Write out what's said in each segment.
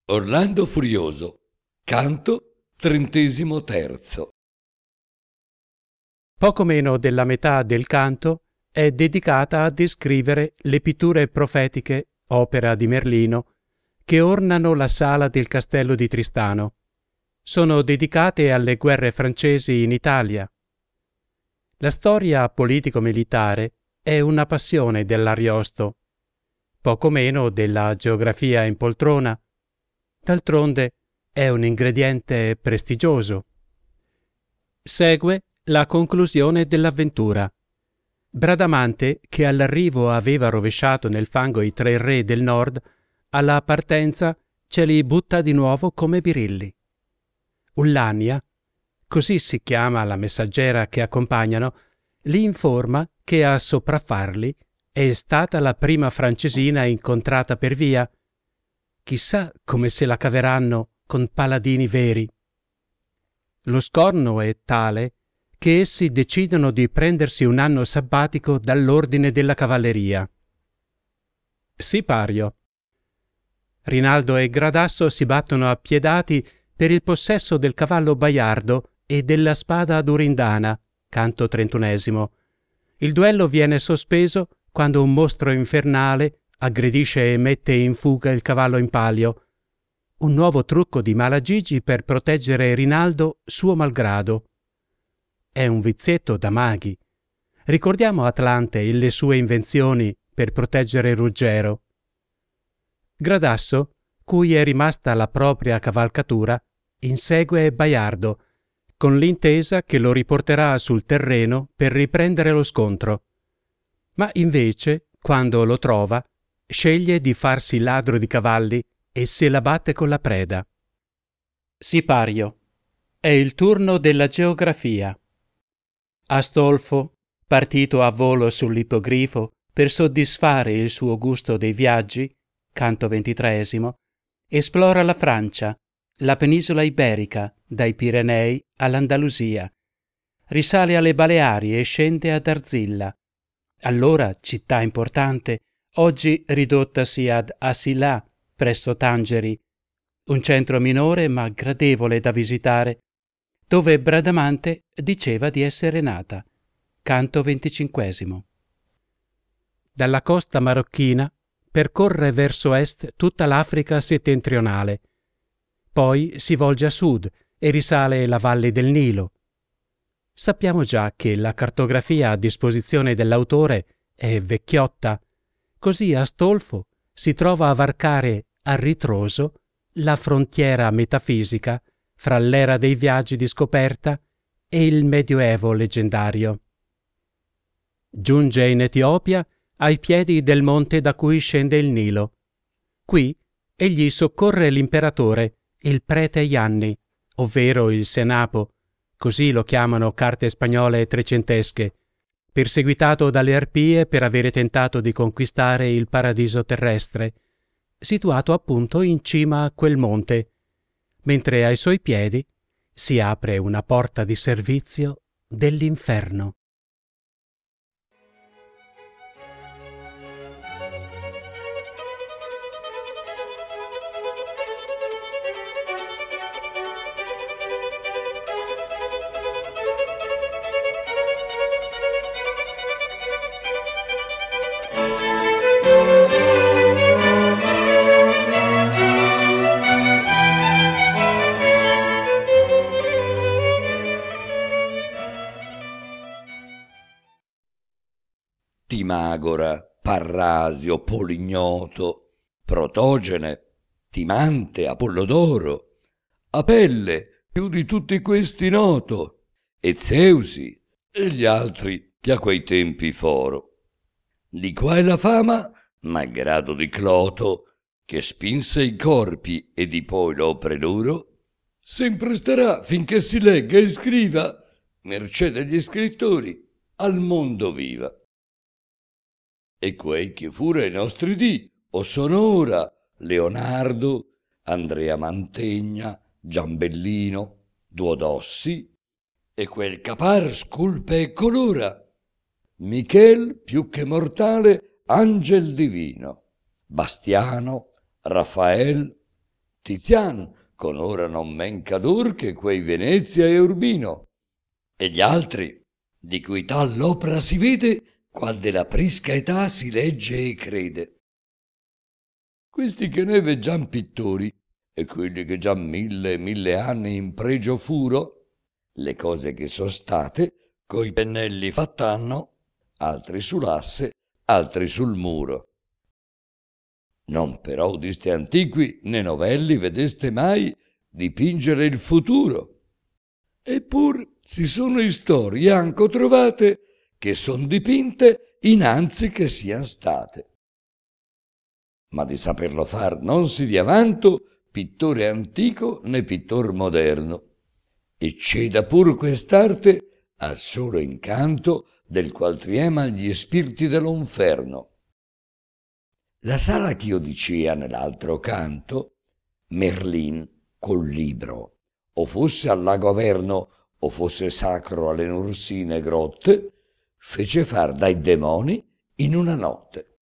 Orlando Furioso, canto 33. Poco meno della metà del canto è dedicata a descrivere le pitture profetiche, opera di Merlino, che ornano la sala del castello di Tristano. Sono dedicate alle guerre francesi in Italia. La storia politico-militare è una passione dell'Ariosto, poco meno della geografia in poltrona. D'altronde è un ingrediente prestigioso. Segue la conclusione dell'avventura. Bradamante, che all'arrivo aveva rovesciato nel fango i 3 re del nord, alla partenza ce li butta di nuovo come birilli. Ullania, così si chiama la messaggera che accompagnano, li informa che a sopraffarli è stata la prima francesina incontrata per via. Chissà come se la caveranno con paladini veri. Lo scorno è tale che essi decidono di prendersi un anno sabbatico dall'ordine della cavalleria. Sipario. Rinaldo e Gradasso si battono appiedati per il possesso del cavallo baiardo e della spada durindana, canto 31. Il duello viene sospeso quando un mostro infernale aggredisce e mette in fuga il cavallo in palio. Un nuovo trucco di Malagigi per proteggere Rinaldo suo malgrado. È un vizietto da maghi. Ricordiamo Atlante e le sue invenzioni per proteggere Ruggero. Gradasso, cui è rimasta la propria cavalcatura, insegue Baiardo, con l'intesa che lo riporterà sul terreno per riprendere lo scontro. Ma invece, quando lo trova, sceglie di farsi ladro di cavalli e se la batte con la preda. Sipario. È il turno della geografia. Astolfo, partito a volo sull'ippogrifo per soddisfare il suo gusto dei viaggi, canto 23, esplora la Francia, la penisola iberica, dai Pirenei all'Andalusia. Risale alle Baleari e scende ad Arzilla, allora città importante, oggi ridottasi ad Asilà, presso Tangeri, un centro minore ma gradevole da visitare, dove Bradamante diceva di essere nata, canto 25. Dalla costa marocchina percorre verso est tutta l'Africa settentrionale, poi si volge a sud e risale la valle del Nilo. Sappiamo già che la cartografia a disposizione dell'autore è vecchiotta, così Astolfo si trova a varcare a ritroso la frontiera metafisica fra l'era dei viaggi di scoperta e il Medioevo leggendario. Giunge in Etiopia ai piedi del monte da cui scende il Nilo. Qui egli soccorre l'imperatore, il prete Ianni, ovvero il Senapo, così lo chiamano carte spagnole trecentesche, perseguitato dalle arpie per avere tentato di conquistare il paradiso terrestre, situato appunto in cima a quel monte, mentre ai suoi piedi si apre una porta di servizio dell'inferno. Timagora, Parrasio, Polignoto, Protogene, Timante, Apollodoro, Apelle, più di tutti questi noto, e Zeusi, e gli altri che a quei tempi foro. Di qua è la fama, malgrado di Cloto, che spinse i corpi e di poi l'opre loro, sempre starà finché si legga e scriva, mercé degli scrittori, al mondo viva. E quei che furono i nostri dì, o sono ora Leonardo, Andrea Mantegna, Giambellino, Duodossi, e quel capar sculpe e colora, Michel più che mortale, angel divino, Bastiano, Raffael, Tizian con ora non men cador che quei Venezia e Urbino, e gli altri, di cui tal l'opera si vede, qual della prisca età si legge e crede. Questi che noi veggiam pittori, e quelli che già 1000 anni in pregio furo, le cose che so state, coi pennelli fatt'hanno, altri sull'asse, altri sul muro. Non però udiste antiqui né novelli vedeste mai dipingere il futuro. Eppur si sono storie anco trovate che son dipinte innanzi che sian state. Ma di saperlo far non si dia vanto pittore antico né pittor moderno, e ceda pur quest'arte al solo incanto del qual trieman gli spiriti dell'onferno. La sala ch'io dicea nell'altro canto, Merlin col libro, o fosse al lago Averno o fosse sacro alle Nursine grotte, fece far dai demoni in una notte.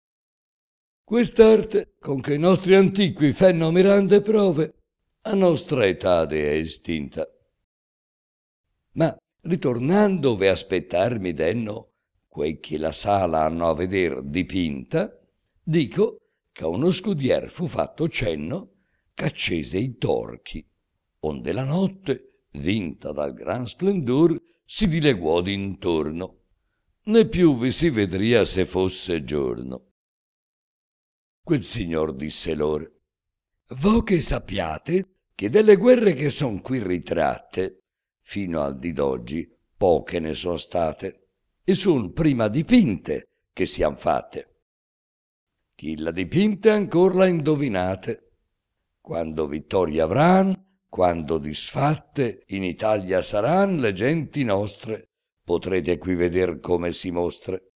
Quest'arte, con che i nostri antiqui fenno mirande prove, a nostra etade è estinta. Ma ritornando ove aspettarmi denno quei che la sala hanno a veder dipinta, dico che a uno scudier fu fatto cenno c'accese i torchi, onde la notte, vinta dal gran splendor, si dileguò d'intorno, né più vi si vedria se fosse giorno. Quel signor disse lor: vo che sappiate che delle guerre che son qui ritratte, fino al di d'oggi poche ne son state, e son prima dipinte che sian fatte. Chi l'ha dipinte ancor l'ha indovinate. Quando vittoria avran, quando disfatte in Italia saran le genti nostre, potrete qui veder come si mostre.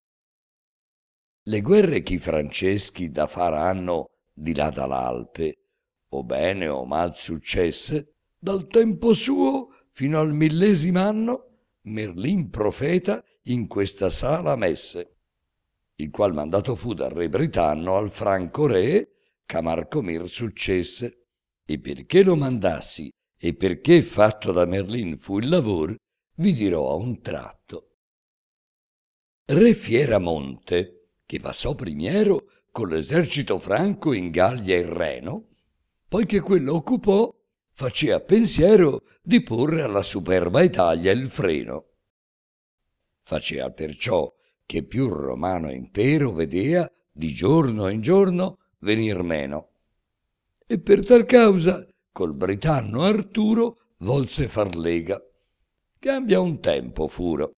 Le guerre che i franceschi da far hanno di là dall'Alpe, o bene o mal successe, dal tempo suo fino al 1000° anno, Merlin profeta in questa sala messe, il qual mandato fu dal re Britanno al franco re ch'a Marcomir successe, e perché lo mandassi e perché fatto da Merlin fu il lavor, vi dirò a un tratto. Re Fieramonte, che passò primiero con l'esercito franco in Gallia e Reno, poiché quello occupò, facea pensiero di porre alla superba Italia il freno. Facea perciò che più romano impero vedea di giorno in giorno venir meno, e per tal causa col Britanno Arturo volse far lega, che abbia un tempo furo.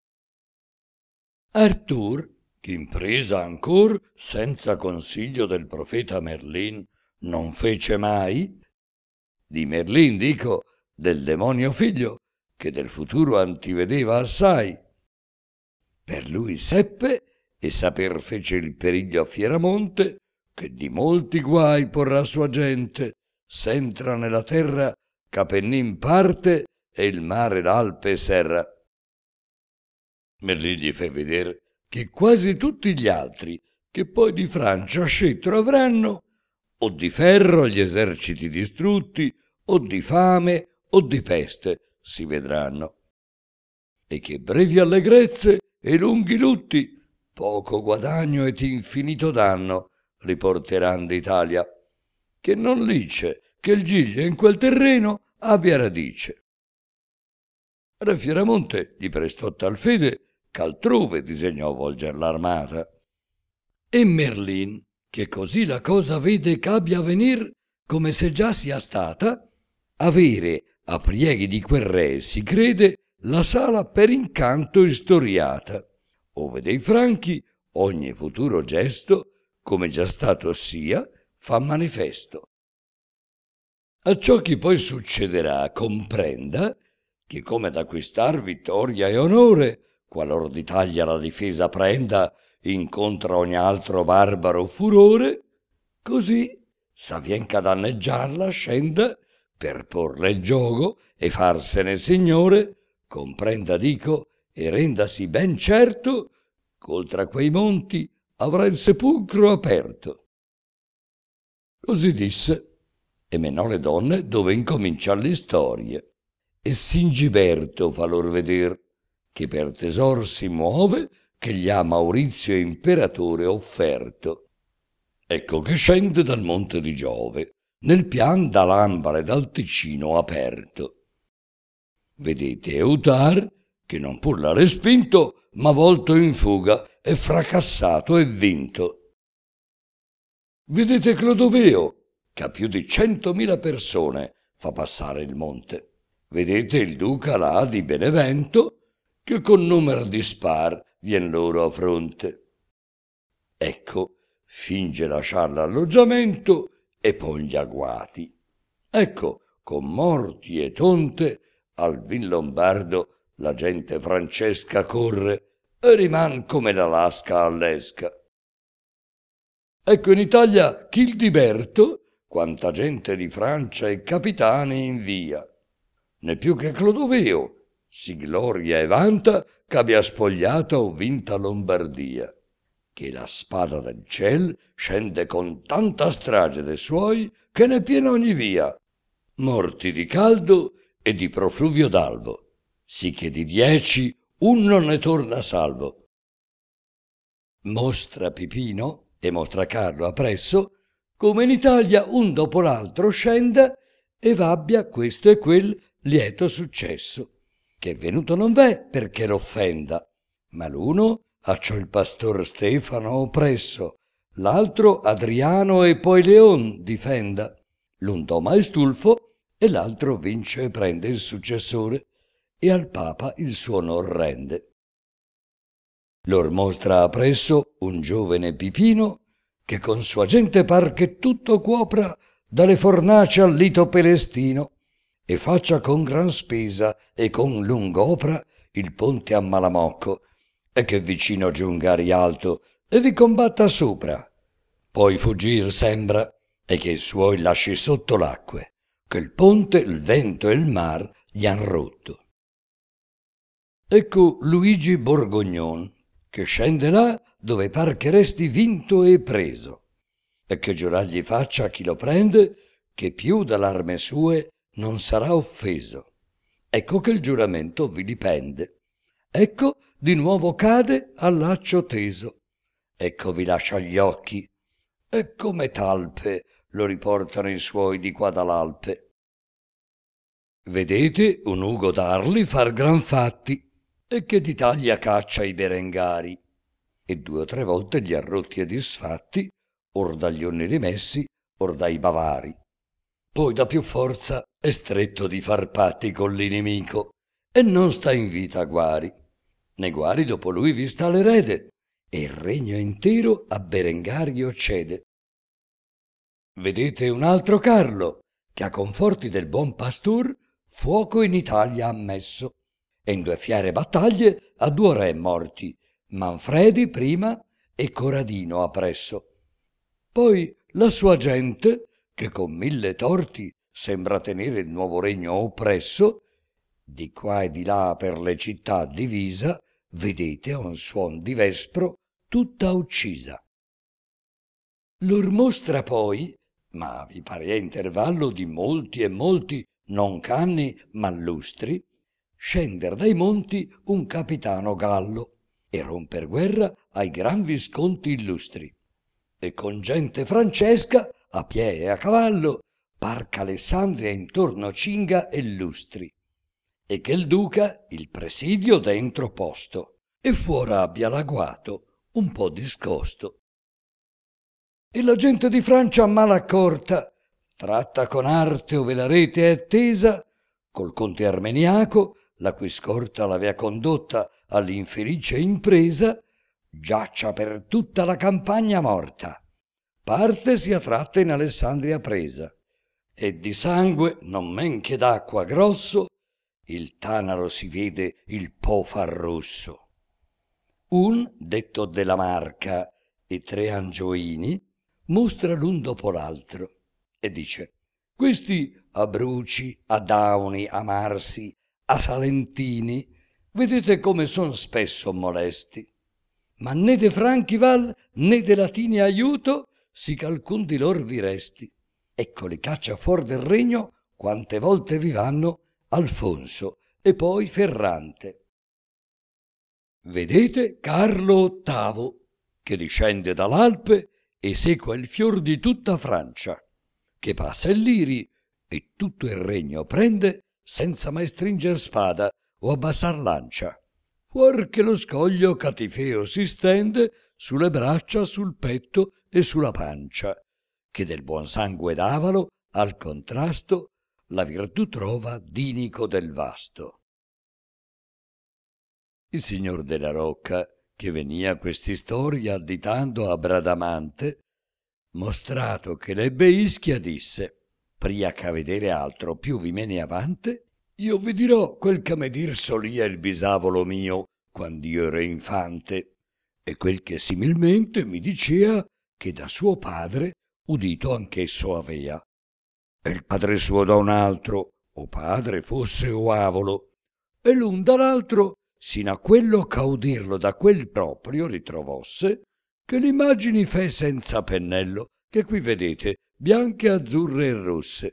Artur, che impresa ancor senza consiglio del profeta Merlin non fece mai, di Merlin dico, del demonio figlio, che del futuro antivedeva assai. Per lui seppe e saper fece il periglio a Fieramonte, che di molti guai porrà sua gente, s'entra nella terra ch'Apennin parte e il mare l'Alpe serra. Merlin gli fe veder che quasi tutti gli altri che poi di Francia scettro avranno, o di ferro gli eserciti distrutti, o di fame o di peste si vedranno, e che brevi allegrezze e lunghi lutti, poco guadagno ed infinito danno riporteran d'Italia, che non lice che il Giglio in quel terreno abbia radice. Re Fieramonte gli prestò tal fede ch'altrove disegnò volger l'armata. E Merlin, che così la cosa vede ch'abbia venir come se già sia stata, avere a prieghi di quel re si crede la sala per incanto istoriata, ove dei franchi ogni futuro gesto, come già stato sia, fa manifesto. A ciò che poi succederà comprenda che come ad acquistar vittoria e onore, qualor d'Italia la difesa prenda, incontra ogni altro barbaro furore, così s'avvien ch'a danneggiarla scenda per porle il giogo e farsene signore, comprenda dico e rendasi ben certo ch'oltre a quei monti avrà il sepulcro aperto. Così disse, e menò le donne dove incomincia l'istorie. E Singiberto fa lor veder che per tesor si muove, che gli ha Maurizio imperatore offerto. Ecco che scende dal monte di Giove, nel pian dall'Ambra e dal Ticino aperto. Vedete Eutar, che non pur l'ha respinto, ma volto in fuga e fracassato e vinto. Vedete Clodoveo, che a più di 100.000 persone fa passare il monte. Vedete il duca là di Benevento, che con numer di spar vien loro a fronte. Ecco, finge lasciar l'alloggiamento e pon gli agguati. Ecco, con morti e tonte, al vin lombardo la gente francesca corre e riman come la lasca all'esca. Ecco in Italia Childiberto, quanta gente di Francia e capitani invia. Né più che Clodoveo si gloria e vanta che abbia spogliata o vinta Lombardia, che la spada del ciel scende con tanta strage de suoi che ne piena ogni via, morti di caldo e di profluvio d'alvo, sì che di 10 uno ne torna salvo. Mostra Pipino e mostra Carlo appresso come in Italia un dopo l'altro scenda e v'abbia questo e quel lieto successo, che venuto non v'è perché l'offenda, ma l'uno acciò il pastor Stefano oppresso, l'altro Adriano e poi Leon difenda, l'un doma Estulfo e l'altro vince e prende il successore e al Papa il suo onor rende. Lor mostra appresso un giovane Pipino che con sua gente par che tutto cuopra dalle fornaci al lito pelestino e faccia con gran spesa e con lung'opra il ponte a Malamocco e che vicino giunga a Rialto e vi combatta sopra. Poi fuggir sembra e che i suoi lasci sotto l'acque, che il ponte, il vento e il mar gli han rotto. Ecco Luigi Borgognon, che scende là dove par che resti vinto e preso, e che giurar gli faccia a chi lo prende che più dall'arme sue non sarà offeso. Ecco che il giuramento vi dipende. Ecco di nuovo cade al laccio teso. Ecco vi lascia gli occhi, e come talpe lo riportano i suoi di qua dall'Alpe. Vedete un Ugo d'Arli far gran fatti, e che d'Italia caccia i Berengari, e 2 o 3 volte li ha rotti e disfatti, or dagli onni rimessi, or dai Bavari. Poi da più forza è stretto di far patti con l'inimico, e non sta in vita Guari. Né Guari dopo lui vi sta l'erede, e il regno intero a Berengario cede. Vedete un altro Carlo, che a conforti del buon pastor fuoco in Italia ha messo, e in 2 fiere battaglie a 2 re morti, Manfredi prima e Coradino appresso. Poi la sua gente, che con 1000 torti sembra tenere il nuovo regno oppresso, di qua e di là per le città divisa, vedete a un suon di vespro tutta uccisa. Lor mostra poi, ma vi pare a intervallo di molti e molti, non canni ma lustri, scender dai monti un capitano gallo e romper guerra ai gran visconti illustri, e con gente francesca a piè e a cavallo par ch'Alessandria intorno cinga e lustri, e che il duca il presidio dentro posto e fuora abbia l'agguato un po' discosto. E la gente di Francia mal accorta tratta con arte ove la rete è tesa col conte Armeniaco, la cui scorta l'avea condotta all'infelice impresa, giaccia per tutta la campagna morta, parte sia tratta in Alessandria presa, e di sangue non men che d'acqua grosso il Tanaro si vede il po far rosso. Un, detto della Marca, e 3 angioini, mostra l'un dopo l'altro, e dice: questi a Bruci, a Dauni, a Marsi, a Salentini, vedete come son spesso molesti. Ma né de Franchi val, né de Latini aiuto, si ch'alcun di lor vi resti. ecco li caccia fuor del regno quante volte vi vanno Alfonso e poi Ferrante. Vedete Carlo VIII che discende dall'Alpe e sequa il fior di tutta Francia, che passa il Liri e tutto il regno prende senza mai stringer spada o abbassar lancia, fuor che lo scoglio catifeo si stende sulle braccia, sul petto e sulla pancia, che del buon sangue d'Avalo al contrasto la virtù trova d'Inico del Vasto. Il signor della Rocca, che venia quest'istoria additando a Bradamante, mostrato che l'ebbe Ischia, disse: pria che a vedere altro più vi mene avante, io vi dirò quel che me dir solia il bisavolo mio quand'io ero infante, e quel che similmente mi dicea che da suo padre udito anch'esso avea. E il padre suo da un altro, o padre fosse o avolo, e l'un dall'altro, sino a quello ch'audirlo da quel proprio ritrovosse, che l'immagini fe senza pennello, che qui vedete, bianche, azzurre e rosse.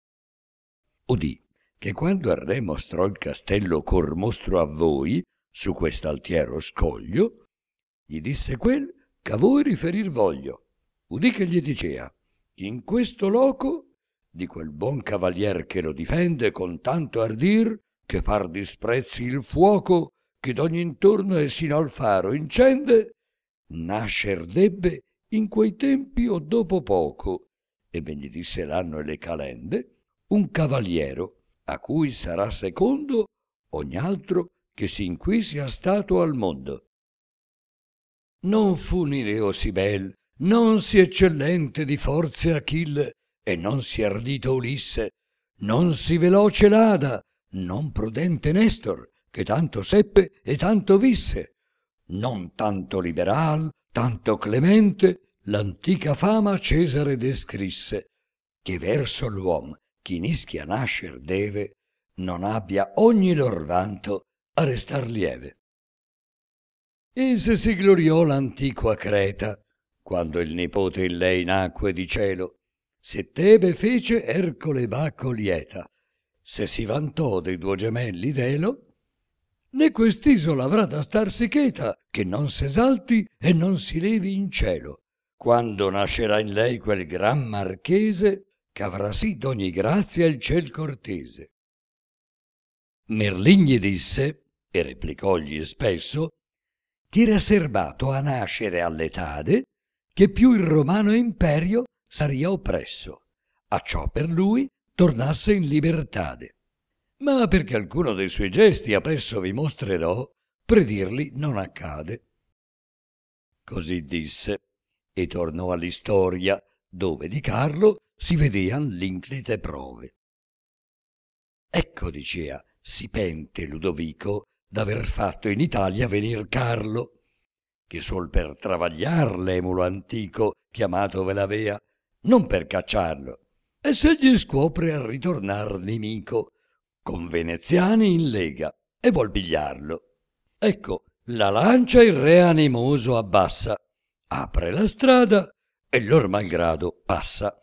Udì che quando al re mostrò il castello cor mostro a voi, su quest'altiero scoglio, gli disse quel ch'a voi riferir voglio. Udì che gli dicea: in questo loco di quel buon cavalier che lo difende con tanto ardir, che par disprezzi il fuoco che d'ogni intorno e sino al faro incende, nascer debbe in quei tempi o dopo poco, e ben gli disse l'anno e le calende, un cavaliero, a cui sarà secondo ogni altro che sin qui sia stato al mondo. Non fu Nireo sì bel, non sì eccellente di forze Achille, e non sì ardito Ulisse, non sì veloce l'Ada, non prudente Nestor, che tanto seppe e tanto visse, non tanto liberal, tanto clemente, l'antica fama Cesare descrisse, che verso l'uom chi in Ischia nascer deve, non abbia ogni lor vanto a restar lieve. E se si gloriò l'antiqua Creta, quando il nipote in lei nacque di cielo, se Tebe fece Ercole Bacco lieta, se si vantò dei duo gemelli Delo, né quest'isola avrà da starsi cheta, che non s'esalti e non si levi in cielo, quando nascerà in lei quel gran marchese, ch'avrà sì d'ogni grazia il ciel cortese. Merlin gli disse, e replicògli spesso, ch'era serbato a nascere all'etade, che più il romano imperio saria oppresso, acciò per lui tornasse in libertade. Ma perché alcuno dei suoi gesti appresso vi mostrerò, predirli non accade. Così disse, e tornò all'istoria, dove di Carlo si vedean l'inclite prove. Ecco, dicea, si pente Ludovico d'aver fatto in Italia venir Carlo, che sol per travagliar l'emulo antico chiamato ve l'avea, non per cacciarlo, e se gli scopre a ritornar nemico, con veneziani in lega, e vuol pigliarlo. Ecco, la lancia il re animoso abbassa, apre la strada e lor malgrado passa.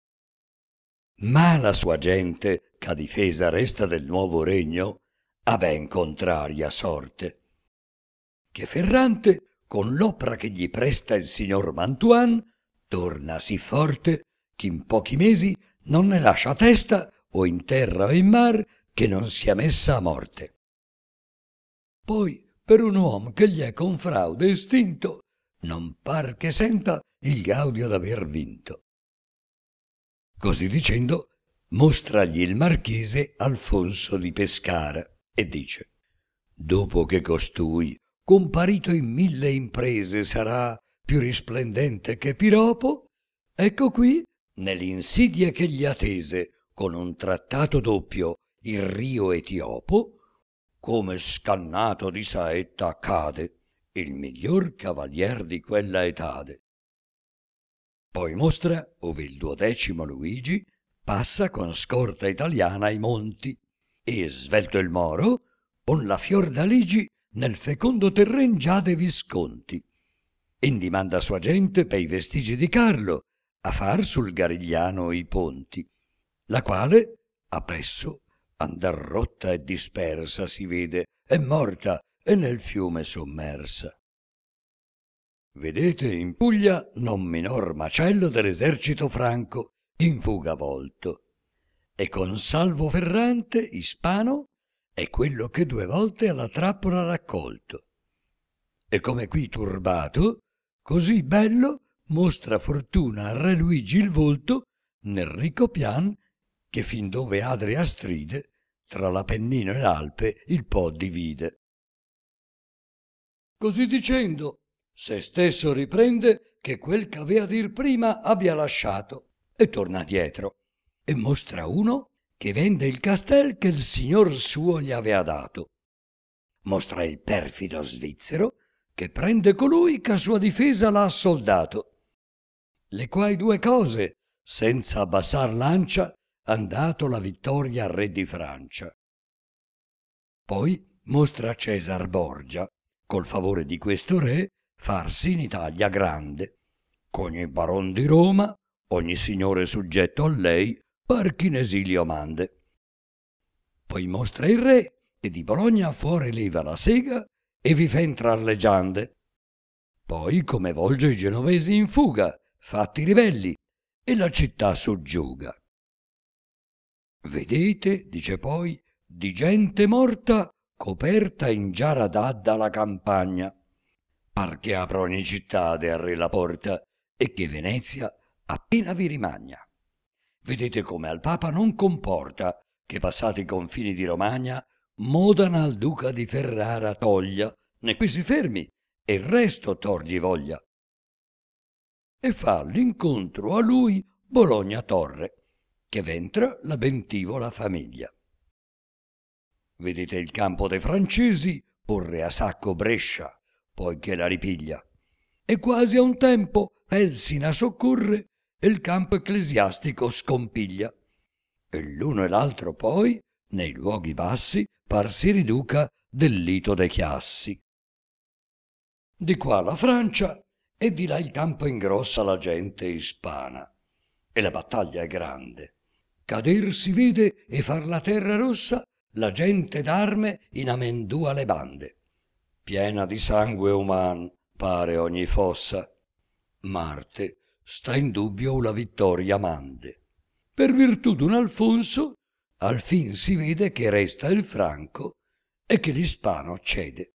Ma la sua gente, ch'a difesa resta del nuovo regno, ha ben contraria sorte. Che Ferrante, con l'opera che gli presta il signor Mantuan, torna sì forte che in pochi mesi non ne lascia testa o in terra o in mar che non sia messa a morte. Poi, per un uom che gli è con fraude estinto, non par che senta il gaudio d'aver vinto. Così dicendo, mostragli il marchese Alfonso di Pescara e dice: dopo che costui, comparito in 1000 imprese, sarà più risplendente che Piropo, ecco qui, nell'insidia che gli attese, con un trattato doppio, il rio Etiopo, come scannato di saetta cade, il miglior cavalier di quella etade. Poi mostra ove il 12° Luigi passa con scorta italiana ai monti e, svelto il Moro, pon la Fiordaligi nel fecondo terren già de Visconti. Indi manda sua gente pei vestigi di Carlo a far sul Garigliano i ponti, la quale appresso andar rotta e dispersa si vede, è morta e nel fiume sommersa. Vedete in Puglia non minor macello dell'esercito franco in fuga volto, e con Salvo Ferrante ispano è quello che 2 volte alla trappola raccolto. E come qui turbato, così bello mostra fortuna a Re Luigi il volto nel ricco pian che fin dove Adria stride tra l'Appennino e l'Alpe il Po divide. Così dicendo, se stesso riprende che quel ch'avea dir prima abbia lasciato e torna dietro e mostra uno che vende il castel che il signor suo gli avea dato. Mostra il perfido svizzero che prende colui che a sua difesa l'ha assoldato, le quai 2 cose senza abbassar lancia han dato la vittoria al re di Francia. Poi mostra Cesar Borgia col favore di questo re farsi in Italia grande, ch'ogni baron di Roma, ogni signore suggetto a lei, par chi in esilio mande. Poi mostra il re e di Bologna fuori leva la sega e vi fa entrar le giande. Poi come volge i genovesi in fuga, fatti ribelli, e la città soggiuga. Vedete, dice poi, di gente morta coperta in giara d'adda la campagna, par che apra ogni cittade al re la porta e che Venezia appena vi rimagna. Vedete come al Papa non comporta che passati i confini di Romagna Modena al duca di Ferrara toglia, né qui si fermi e il resto torgli voglia. E fa l'incontro a lui Bologna Torre, che ventra la bentivola famiglia. Vedete il campo dei francesi porre a sacco Brescia, poiché la ripiglia, e quasi a un tempo Elsina soccorre e il campo ecclesiastico scompiglia. E l'uno e l'altro poi, nei luoghi bassi, par si riduca del lito dei chiassi. Di qua la Francia e di là il campo ingrossa la gente ispana, e la battaglia è grande. Cader si vede e far la terra rossa la gente d'arme in amendua le bande. Piena di sangue uman pare ogni fossa. Marte sta in dubbio la vittoria mande. Per virtù d'un Alfonso al fin si vede che resta il Franco e che l'Ispano cede.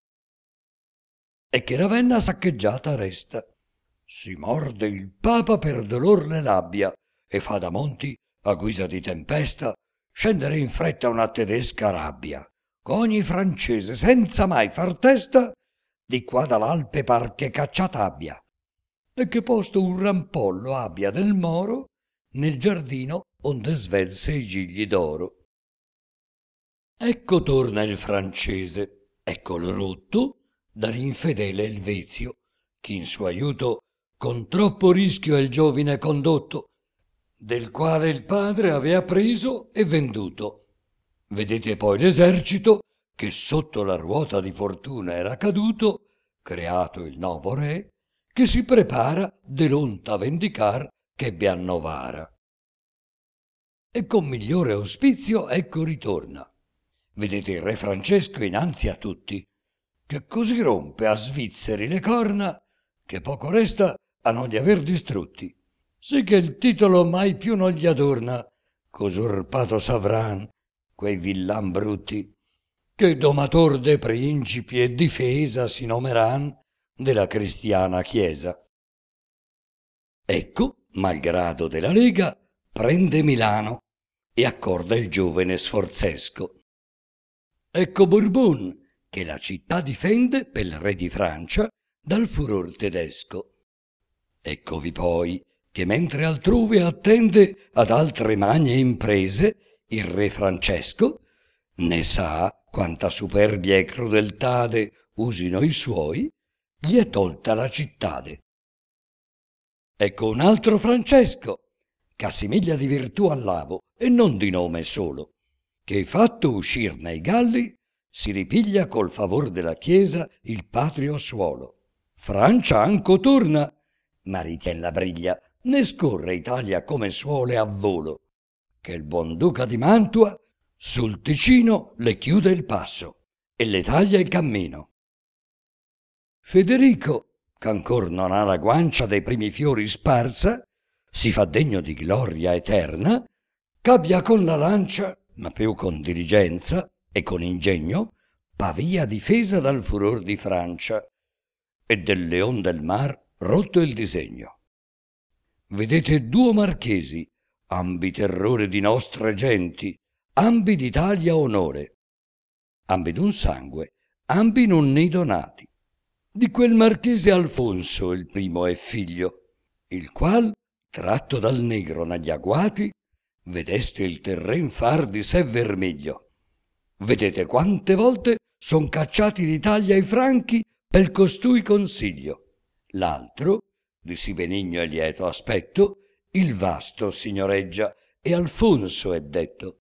E che Ravenna saccheggiata resta. Si morde il Papa per dolor le labbia e fa da monti, a guisa di tempesta, scendere in fretta una tedesca rabbia, ch'ogni francese senza mai far testa di qua dall'Alpe par che cacciata abbia, e che posto un rampollo abbia del Moro nel giardino onde svelse i gigli d'oro. Ecco torna il francese, eccolo rotto dall'infedele Elvezio, chi in suo aiuto con troppo rischio è il giovine condotto, del quale il padre avea preso e venduto. Vedete poi l'esercito che sotto la ruota di fortuna era caduto, creato il nuovo re, che si prepara del'onta vendicar ch'ebbe a Novara. E con migliore auspizio ecco ritorna. Vedete il re Francesco innanzi a tutti, che così rompe a svizzeri le corna che poco resta a non li aver distrutti, sì che il titolo mai più non gli adorna, c'usurpato savran, quei villan brutti, che domator de principi e difesa si nomeran della cristiana chiesa. Ecco, malgrado della Lega, prende Milano e accorda il giovane Sforzesco. Ecco Bourbon, che la città difende pel re di Francia dal furor tedesco. Eccovi poi che mentre altrove attende ad altre magne imprese il re Francesco, ne sa quanta superbia e crudeltade usino i suoi, gli è tolta la cittade. Ecco un altro Francesco, ch'assimiglia di virtù all'avo e non di nome solo, che fatto uscir nei Galli si ripiglia col favor della Chiesa il patrio suolo. Francia anco torna, ma ritella briglia ne scorre Italia come suole a volo, che il buon duca di Mantua sul Ticino le chiude il passo e le taglia il cammino. Federico, ch'ancor non ha la guancia dei primi fiori sparsa, si fa degno di gloria eterna, c'abbia con la lancia, ma più con diligenza e con ingegno, Pavia difesa dal furor di Francia, e del leon del mar rotto il disegno. Vedete duo marchesi, ambi terrore di nostre genti, ambi d'Italia onore, ambi d'un sangue, ambi in un nido nati. Di quel marchese Alfonso il primo è figlio, il qual, tratto dal negro negli agguati, vedeste il terren far di sé vermiglio. Vedete quante volte son cacciati d'Italia i franchi pel costui consiglio. L'altro, di sì benigno e lieto aspetto, il vasto signoreggia e Alfonso è detto.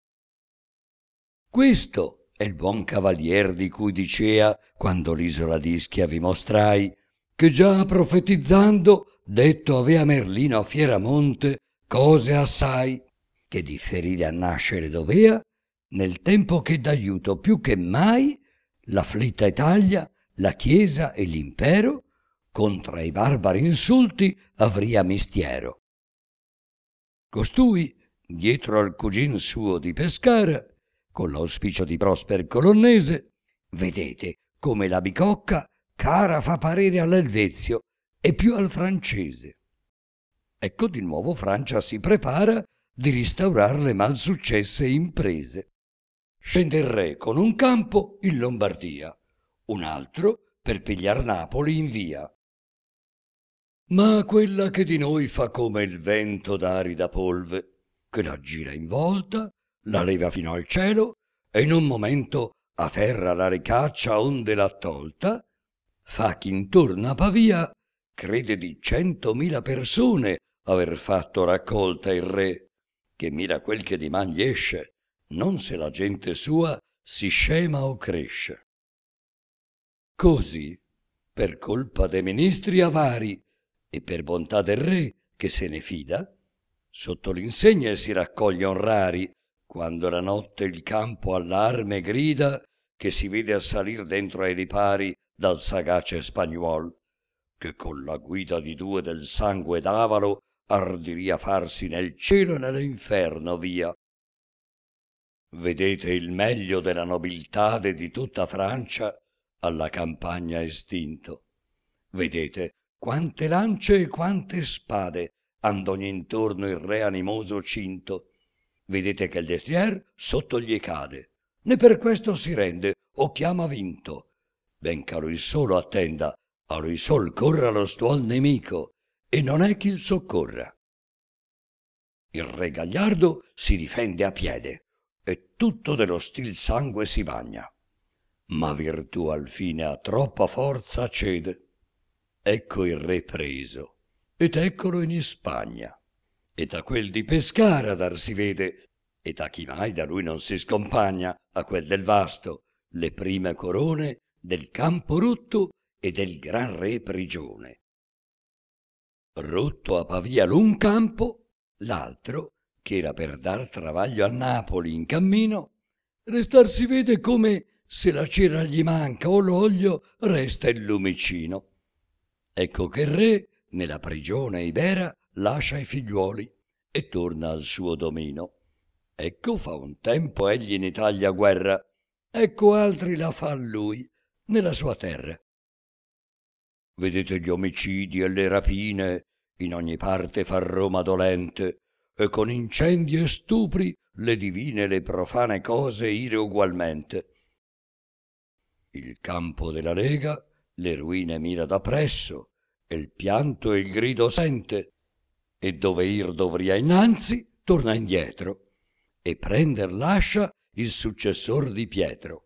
Questo è il buon cavalier di cui dicea, quando l'isola d'Ischia vi mostrai, che già profetizzando detto avea Merlino a Fieramonte cose assai, che differire a nascere dovea, nel tempo che d'aiuto più che mai l'afflitta Italia, la Chiesa e l'impero contra i barbari insulti avria mistiero. Costui, dietro al cugin suo di Pescara, con l'auspicio di Prosper Colonnese, vedete come la bicocca cara fa parere all'Elvezio e più al francese. Ecco di nuovo Francia si prepara di ristaurar le mal successe imprese. Scende il re con un campo in Lombardia, un altro per pigliar Napoli in via. Ma quella che di noi fa come il vento d'arida polve, che la gira in volta, la leva fino al cielo e in un momento a terra la ricaccia onde l'ha tolta, fa chi intorno a Pavia crede di 100.000 persone aver fatto raccolta il re, che mira quel che di man gli esce, non se la gente sua si scema o cresce. Così, per colpa dei ministri avari e per bontà del re che se ne fida, sotto l'insegne si raccoglion rari, quando la notte il campo all'arme grida, che si vede assalir dentro ai ripari dal sagace spagnuol, che con la guida di due del sangue d'avalo ardiria farsi nel cielo e nell'inferno via. Vedete il meglio della nobiltade di tutta Francia alla campagna estinto. Vedete quante lance e quante spade and'ogni intorno il re animoso cinto. Vedete che il destrier sotto gli cade, né per questo si rende o chiama vinto. Benché a lui solo attenda, a lui sol corra lo stuol nemico, e non è chi il soccorra. Il re gagliardo si difende a piede, e tutto dello stil sangue si bagna. Ma virtù al fine a troppa forza cede. Ecco il re preso, ed eccolo in Ispagna. Et a quel di Pescara dar si vede, et a chi mai da lui non si scompagna, a quel del vasto, le prime corone del campo rotto e del gran re prigione. Rotto a Pavia l'un campo, l'altro, che era per dar travaglio a Napoli in cammino, restar si vede come se la cera gli manca o l'olio resta il lumicino. Ecco che il re nella prigione ibera lascia i figliuoli e torna al suo domino. Ecco fa un tempo egli in Italia guerra, ecco altri la fa lui nella sua terra. Vedete gli omicidi e le rapine, in ogni parte fa Roma dolente, e con incendi e stupri le divine e le profane cose ire ugualmente. Il campo della Lega le ruine mira da presso, e il pianto e il grido sente, e dove ir dovria innanzi torna indietro, e prender lascia il successor di Pietro.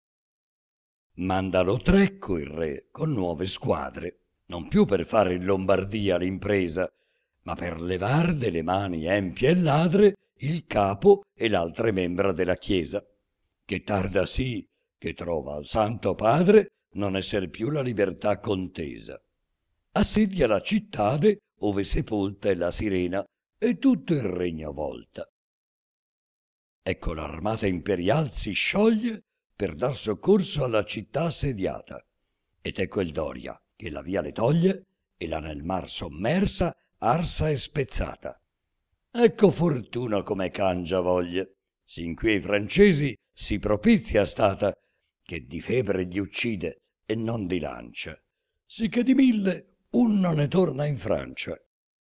Manda lo Trecco il re con nuove squadre, non più per fare in Lombardia l'impresa, ma per levar delle mani empie e ladre il capo e l'altre membra della Chiesa, che tarda sì che trova al Santo Padre non esser più la libertà contesa. Assedia la cittade ove sepolta è la sirena e tutto il regno volta. Ecco l'armata imperial si scioglie per dar soccorso alla città assediata, ed ecco il Doria che la via le toglie e la nel mar sommersa, arsa e spezzata. Ecco fortuna come cangia voglie, sin qui ai francesi si propizia stata, che di febbre gli uccide e non di lancia, sicché di 1000 uno ne torna in Francia.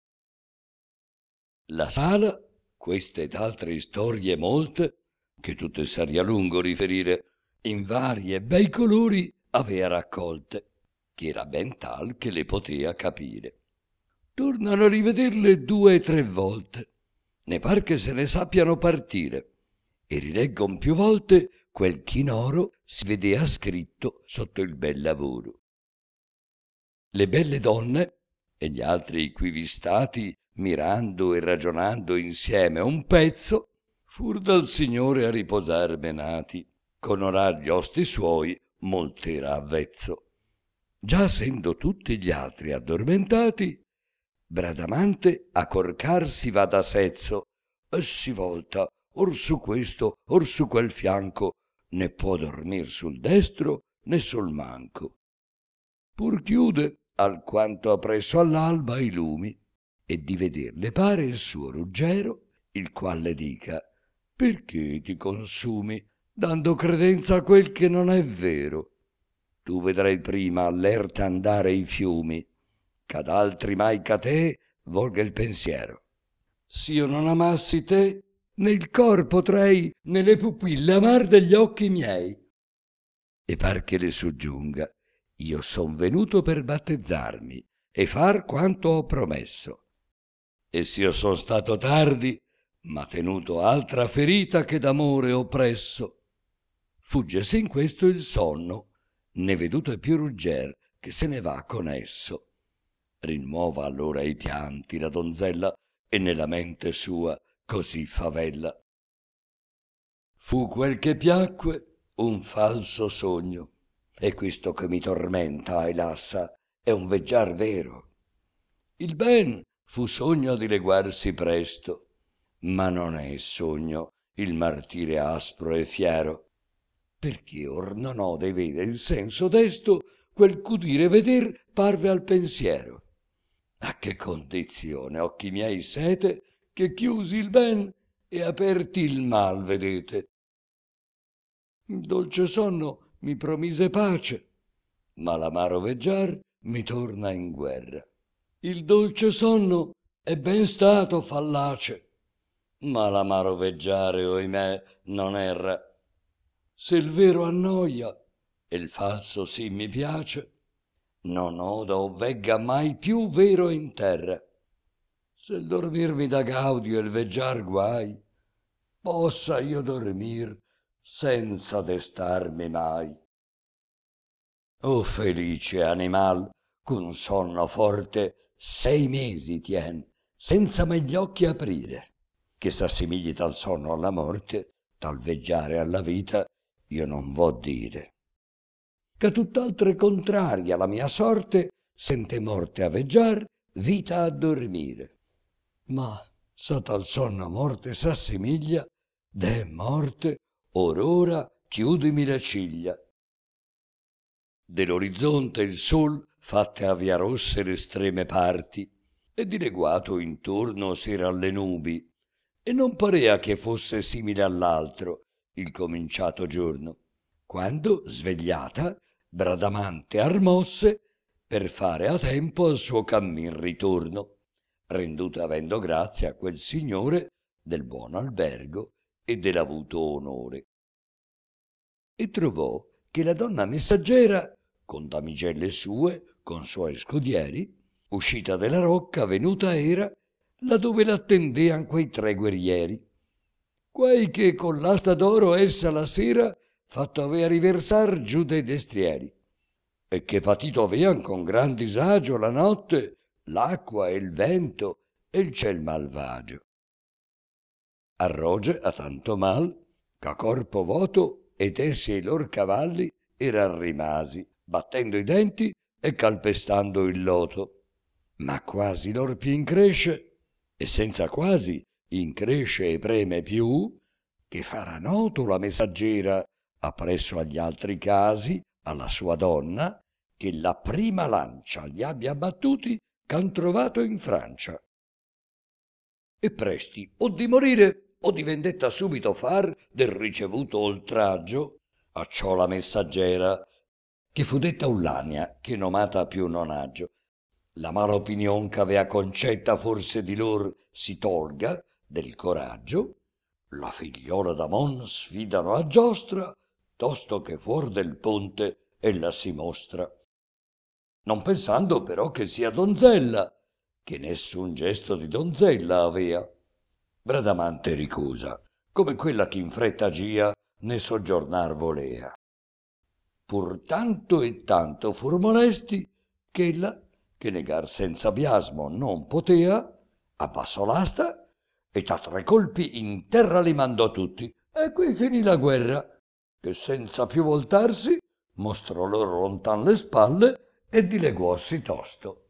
La sala, queste ed altre storie molte, che tutte saria lungo riferire, in vari e bei colori avea raccolte, che era ben tal che le potea capire. Tornano a rivederle 2 e 3 volte, ne par che se ne sappiano partire, e rileggon più volte quel chinoro si vedea scritto sotto il bel lavoro. Le belle donne e gli altri iquivi stati, mirando e ragionando insieme un pezzo, fur dal Signore a riposar menati, con orar gli osti suoi molt'era avvezzo. Già essendo tutti gli altri addormentati, Bradamante a corcar si va da sezzo e si volta or su questo or su quel fianco, né può dormir sul destro né sul manco. Pur chiude alquanto appresso all'alba i lumi, e di veder le pare il suo ruggero, il qual le dica: perché ti consumi, dando credenza a quel che non è vero? Tu vedrai prima all'erta andare i fiumi, ch'ad altri mai che a te volga il pensiero. S'io non amassi te, né il cor potrei, né le pupille amar degli occhi miei. E par che le soggiunga: io son venuto per battezzarmi e far quanto ho promesso. E s'io son stato tardi, m'ha tenuto altra ferita che d'amore oppresso. Fuggesi in questo il sonno, né veduto è più rugger che se ne va con esso. Rimuova allora i pianti la donzella, e nella mente sua così favella. Fu quel che piacque un falso sogno, e questo che mi tormenta, ai lassa, è un veggiar vero. Il ben fu sogno a dileguarsi presto, ma non è sogno il martire aspro e fiero, perché or non ode vede il senso desto, quel c'udire veder parve al pensiero. A che condizione, occhi miei, sete, che chiusi il ben e aperti il mal vedete? Il dolce sonno mi promise pace, ma l'amaro veggiar mi torna in guerra. Il dolce sonno è ben stato fallace, ma l'amaro veggiare, oimè, non erra. Se il vero annoia e il falso sì mi piace, non oda o vegga mai più vero in terra. Se il dormir mi dà gaudio e il veggiar guai, possa io dormir senza destarmi mai. O felice animal, c'un sonno forte 6 mesi tien, senza mai gli occhi aprire, che s'assimigli tal sonno alla morte, tal veggiare alla vita, io non vo dire. Che tutt'altre contraria la mia sorte, sente morte a veggiar, vita a dormire. Ma sa tal sonno a morte s'assimiglia, deh morte, or ora chiudimi le ciglia. Dell'orizzonte il sol fatte a via rosse l'estreme parti, e dileguato intorno s'era alle nubi, e non parea che fosse simile all'altro il cominciato giorno, quando, svegliata, Bradamante armosse per fare a tempo al suo cammin ritorno, renduta avendo grazia a quel signore del buono albergo e dell'avuto onore. E trovò che la donna messaggera, con damigelle sue, con suoi scudieri, uscita della rocca venuta era, là dove l'attendean quei 3 guerrieri, quai che con l'asta d'oro essa la sera fatto avea riversar giù dei destrieri, e che patito avean con gran disagio la notte, l'acqua e il vento e il ciel malvagio. Arroge a tanto mal, ch'a corpo voto ed essi e i lor cavalli eran rimasi, battendo i denti e calpestando il loto. ma quasi lor più incresce, e senza quasi incresce e preme più, che farà noto la messaggera appresso agli altri casi alla sua donna, che la prima lancia li abbia battuti ch'han trovato in Francia. E presti o di morire o di vendetta subito far del ricevuto oltraggio, acciò la messaggera, che fu detta Ullania, che nomata più non agio, la mala opinion ch'avea concetta forse di lor si tolga del coraggio, la figliola d'Amon sfidano a giostra, tosto che fuor del ponte ella si mostra, non pensando però che sia donzella, che nessun gesto di donzella avea. Bradamante ricusa, come quella che in fretta gia ne soggiornar volea. Pur tanto e tanto fur molesti, ch'ella, che negar senza biasmo non potea, abbassò l'asta e a 3 colpi in terra li mandò tutti, e qui finì la guerra, che senza più voltarsi mostrò loro lontan le spalle e dileguossi tosto.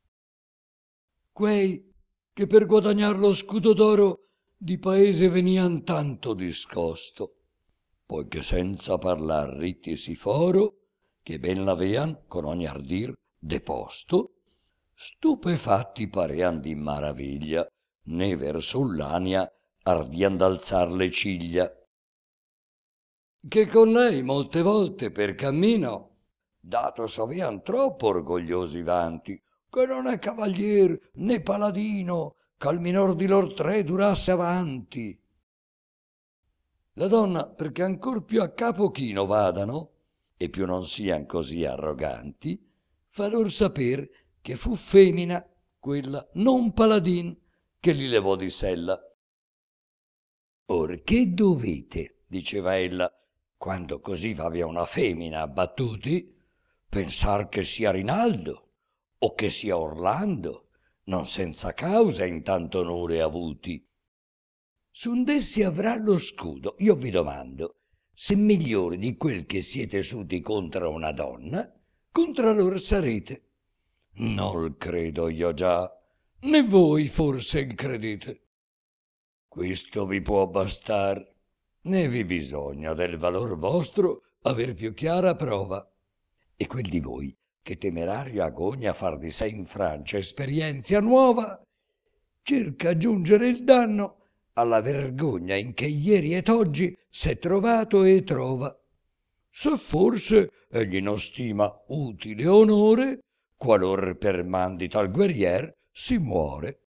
Quei che per guadagnar lo scudo d'oro di paese venian tanto discosto, poiché senza parlar rittisi foro, che ben l'avean con ogni ardir deposto, stupefatti parean di maraviglia, né verso Ullania ardian d'alzar le ciglia, che con lei molte volte per cammino dato s'avean troppo orgogliosi vanti, che non è cavalier né paladino ch'al minor di lor 3 durasse avanti. La donna, perché ancor più a capo chino vadano e più non sian così arroganti, fa lor saper che fu femmina quella non paladin che li levò di sella. Or che dovete, diceva ella, quando così v'avea una femmina abbattuti, pensar che sia Rinaldo o che sia Orlando, non senza causa in tanto onore avuti. S'und'essi avrà lo scudo, io vi domando, se migliori di quel che siete suti contra una donna, contra lor sarete. Non l credo io già, né voi forse il credete. Questo vi può bastar, né vi bisogna del valor vostro aver più chiara prova. E quel di voi che temerario agogna far di sé in Francia esperienzia nuova, cerca giungere il danno alla vergogna in che ieri ed oggi s'è trovato e trova. Se forse egli non stima utile onore, qualor per man di tal guerrier si muore.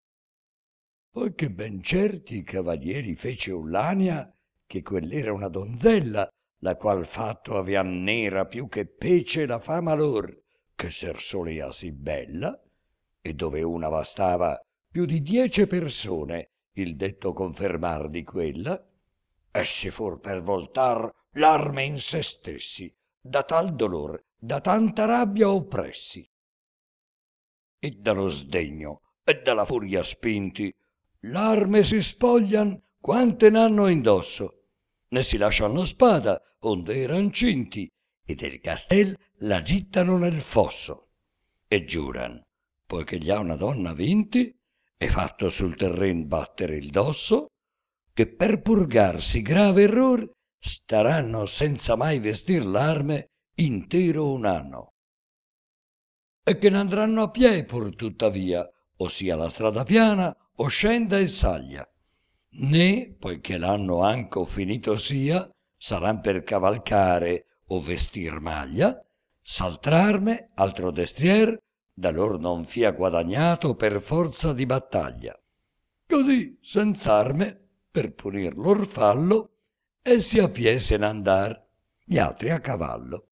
Poiché ben certi i cavalieri fece Ullania che quell'era una donzella, la qual fatto avean nera più che pece la fama lor, che ser solea sì bella, e dove una bastava più di 10 persone il detto confermar di quella, essi fur per voltar l'arme in se stessi, da tal dolor, da tanta rabbia oppressi. E dallo sdegno e dalla furia spinti, l'arme si spoglian quante n'hanno indosso, ne si lascian la spada onde eran cinti, e del castel la gittano nel fosso, e giuran, poiché gli ha una donna vinti, e fatto sul terren battere il dosso, che per purgarsi grave error staranno senza mai vestir l'arme intero un anno, e che n'andranno a piè pur tuttavia, ossia la strada piana o scenda e saglia, né, poiché l'anno anco finito sia, saran per cavalcare o vestir maglia, s'altr'arme, altro destrier, da lor non fia guadagnato per forza di battaglia. Così, senz'arme, per punir lor fallo, essi a piè se n'andar, gli altri a cavallo.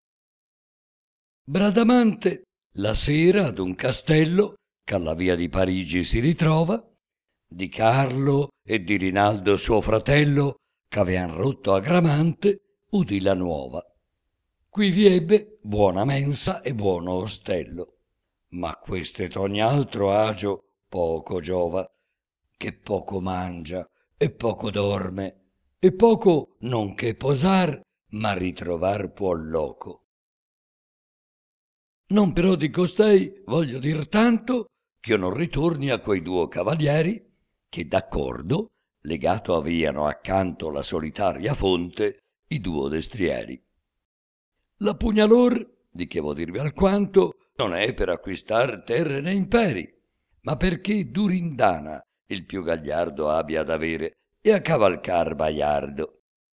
Bradamante, la sera ad un castello, ch'alla via di Parigi si ritrova, di Carlo e di Rinaldo suo fratello, ch'avean rotto a Gramante, udì la nuova. Qui vi ebbe buona mensa e buono ostello, ma quest'et ogni altro agio poco giova, che poco mangia e poco dorme, e poco non che posar, ma ritrovar può loco. Non però di costei voglio dir tanto ch'io non ritorni a quei duo cavalieri che d'accordo legato aveano accanto la solitaria fonte i duo destrieri. La pugna lor, di che vo dirvi alquanto, non è per acquistar terre né imperi, ma perché Durindana il più gagliardo abbia ad avere e a cavalcar baiardo.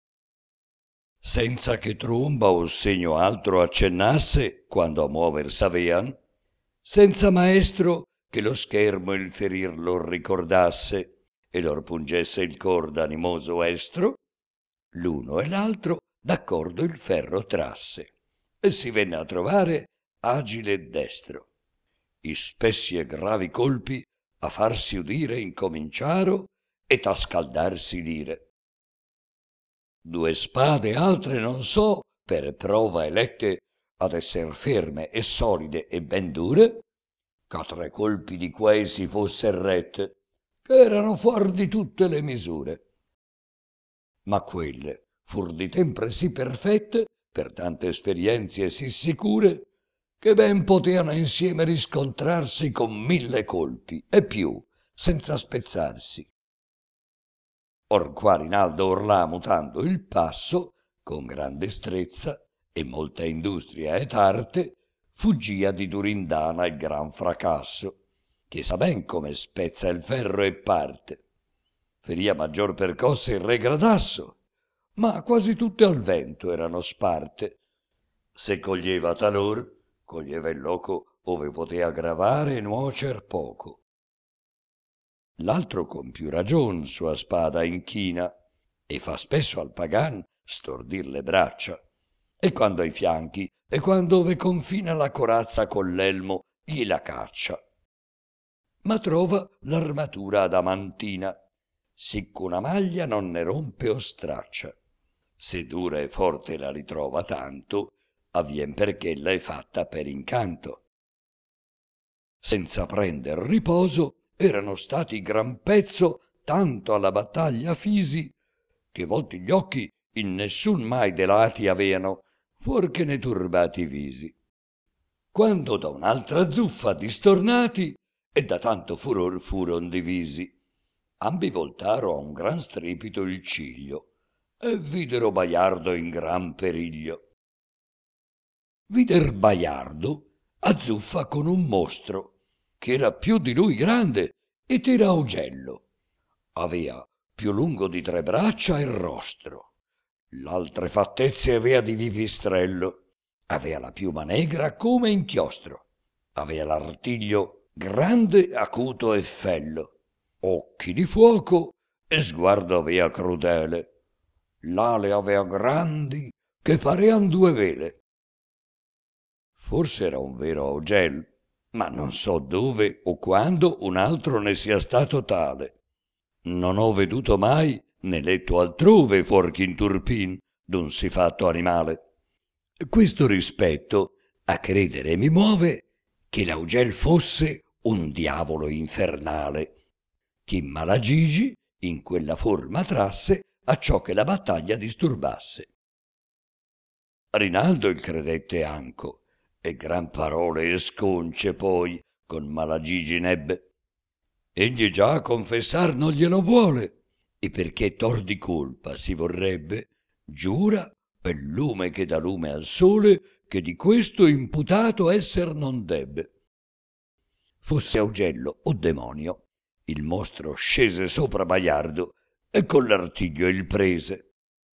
Senza che tromba o segno altro accennasse quando a muover s'avean, senza maestro che lo schermo il ferir lor ricordasse e lor pungesse il cor d'animoso estro, l'uno e l'altro d'accordo il ferro trasse e si venne a trovare agile e destro. I spessi e gravi colpi a farsi udire incominciaro et a scaldarsi l'ire. Due spade altre non so, per prova elette ad esser ferme e solide e ben dure, ch'a tre colpi di quei si fosser rette, che erano fuor di tutte le misure. Ma quelle fur di tempre sì perfette, per tante esperienzie sì sicure, che ben poteano insieme riscontrarsi con 1000 colpi e più, senza spezzarsi. Or qua Rinaldo orlà mutando il passo, con gran destrezza e molta industria et arte, fuggia di Durindana il gran fracasso, che sa ben come spezza il ferro e parte. Feria maggior percosse il re Gradasso, ma quasi tutte al vento erano sparte. Se coglieva talor, coglieva il loco ove potea gravare e nuocer poco. L'altro con più ragion sua spada inchina e fa spesso al pagan stordir le braccia, e quando ai fianchi e quando ove confina la corazza coll'elmo gliela caccia. Ma trova l'armatura adamantina, sicc'una maglia non ne rompe o straccia. Se dura e forte la ritrova tanto, avvien perch'ella è fatta per incanto. Senza prender riposo, erano stati gran pezzo tanto alla battaglia fisi, che volti gli occhi in nessun mai de lati aveano, fuor che ne turbati visi. Quando da un'altra zuffa distornati, e da tanto furor furon divisi, ambi voltaro a un gran strepito il ciglio, e videro Baiardo in gran periglio. Vider Baiardo azzuffa con un mostro, che era più di lui grande ed era augello. Avea più lungo di 3 braccia il rostro, l'altre fattezze avea di vipistrello, avea la piuma negra come inchiostro, avea l'artiglio grande, acuto e fello, occhi di fuoco e sguardo avea crudele, l'ale avea grandi che parean 2 vele. Forse era un vero augel, ma non so dove o quando un altro ne sia stato tale. Non ho veduto mai né letto altrove fuor che in Turpin d'un sì fatto animale. Questo rispetto a credere mi muove che l'augel fosse un diavolo infernale, che Malagigi in quella forma trasse acciò che la battaglia disturbasse. Rinaldo il credette anco, e gran parole e sconce poi con Malagigi nebbe. Egli già a confessar non glielo vuole, e perché tor di colpa si vorrebbe, giura per lume che dà lume al sole che di questo imputato esser non debbe. Fosse augello o demonio, il mostro scese sopra Baiardo e con l'artiglio il prese.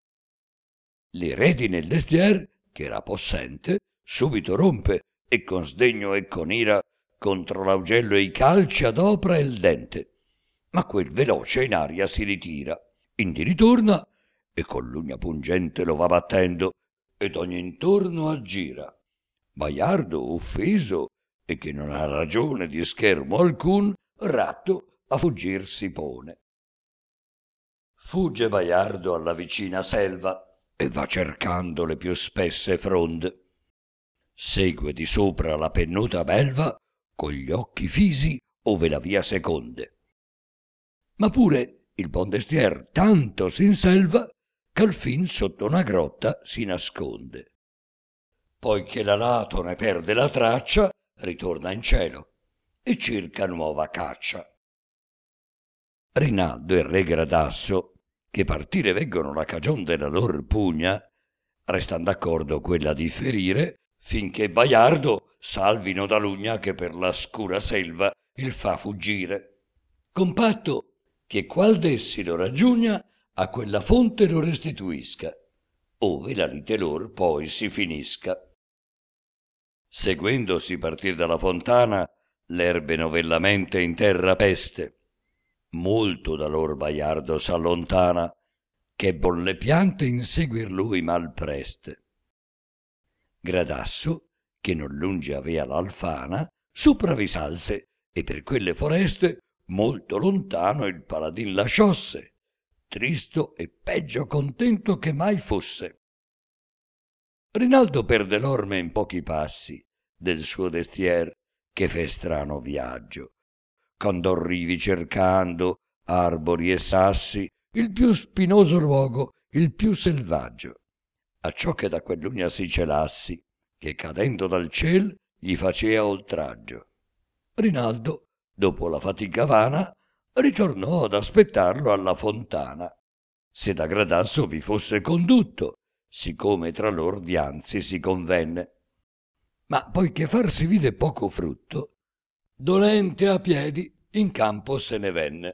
Le reti nel destier, che era possente, subito rompe e con sdegno e con ira contro l'augello i calci adopra il dente, ma quel veloce in aria si ritira, indi ritorna e con l'ugna pungente lo va battendo ed ogni intorno aggira. Baiardo, offeso e che non ha ragione di schermo alcun, ratto a fuggir si pone. Fugge Baiardo alla vicina selva e va cercando le più spesse fronde. Segue di sopra la pennuta belva con gli occhi fisi ove la via seconde. Ma pure il buon destier tanto s'inselva ch'al fin sotto una grotta si nasconde. Poi che la lato ne perde la traccia, ritorna in cielo e cerca nuova caccia. Rinaldo e re Gradasso, che partire veggono la cagion della lor pugna, restan d'accordo quella di ferire, finché Baiardo salvino da l'ugna che per la scura selva il fa fuggire. Con patto che qual d'essi lo raggiugna, a quella fonte lo restituisca, ove la lite lor poi si finisca. Seguendosi partir dalla fontana, l'erbe novellamente in terra peste. Molto da lor Baiardo s'allontana, che bolle piante inseguir lui mal preste. Gradasso, che non lungi avea l'Alfana, sopra vi salse e per quelle foreste molto lontano il paladin lasciosse, tristo e peggio contento che mai fosse. Rinaldo perde l'orme in pochi passi del suo destier, che fe strano viaggio, quando arrivi cercando arbori e sassi il più spinoso luogo, il più selvaggio, acciò che da quell'ugna si celassi, che cadendo dal ciel gli facea oltraggio. Rinaldo, dopo la fatica vana, ritornò ad aspettarlo alla fontana, se da Gradasso vi fosse condutto, siccome tra lor dianzi si convenne. Ma poiché far si vide poco frutto, dolente a piedi in campo se ne venne.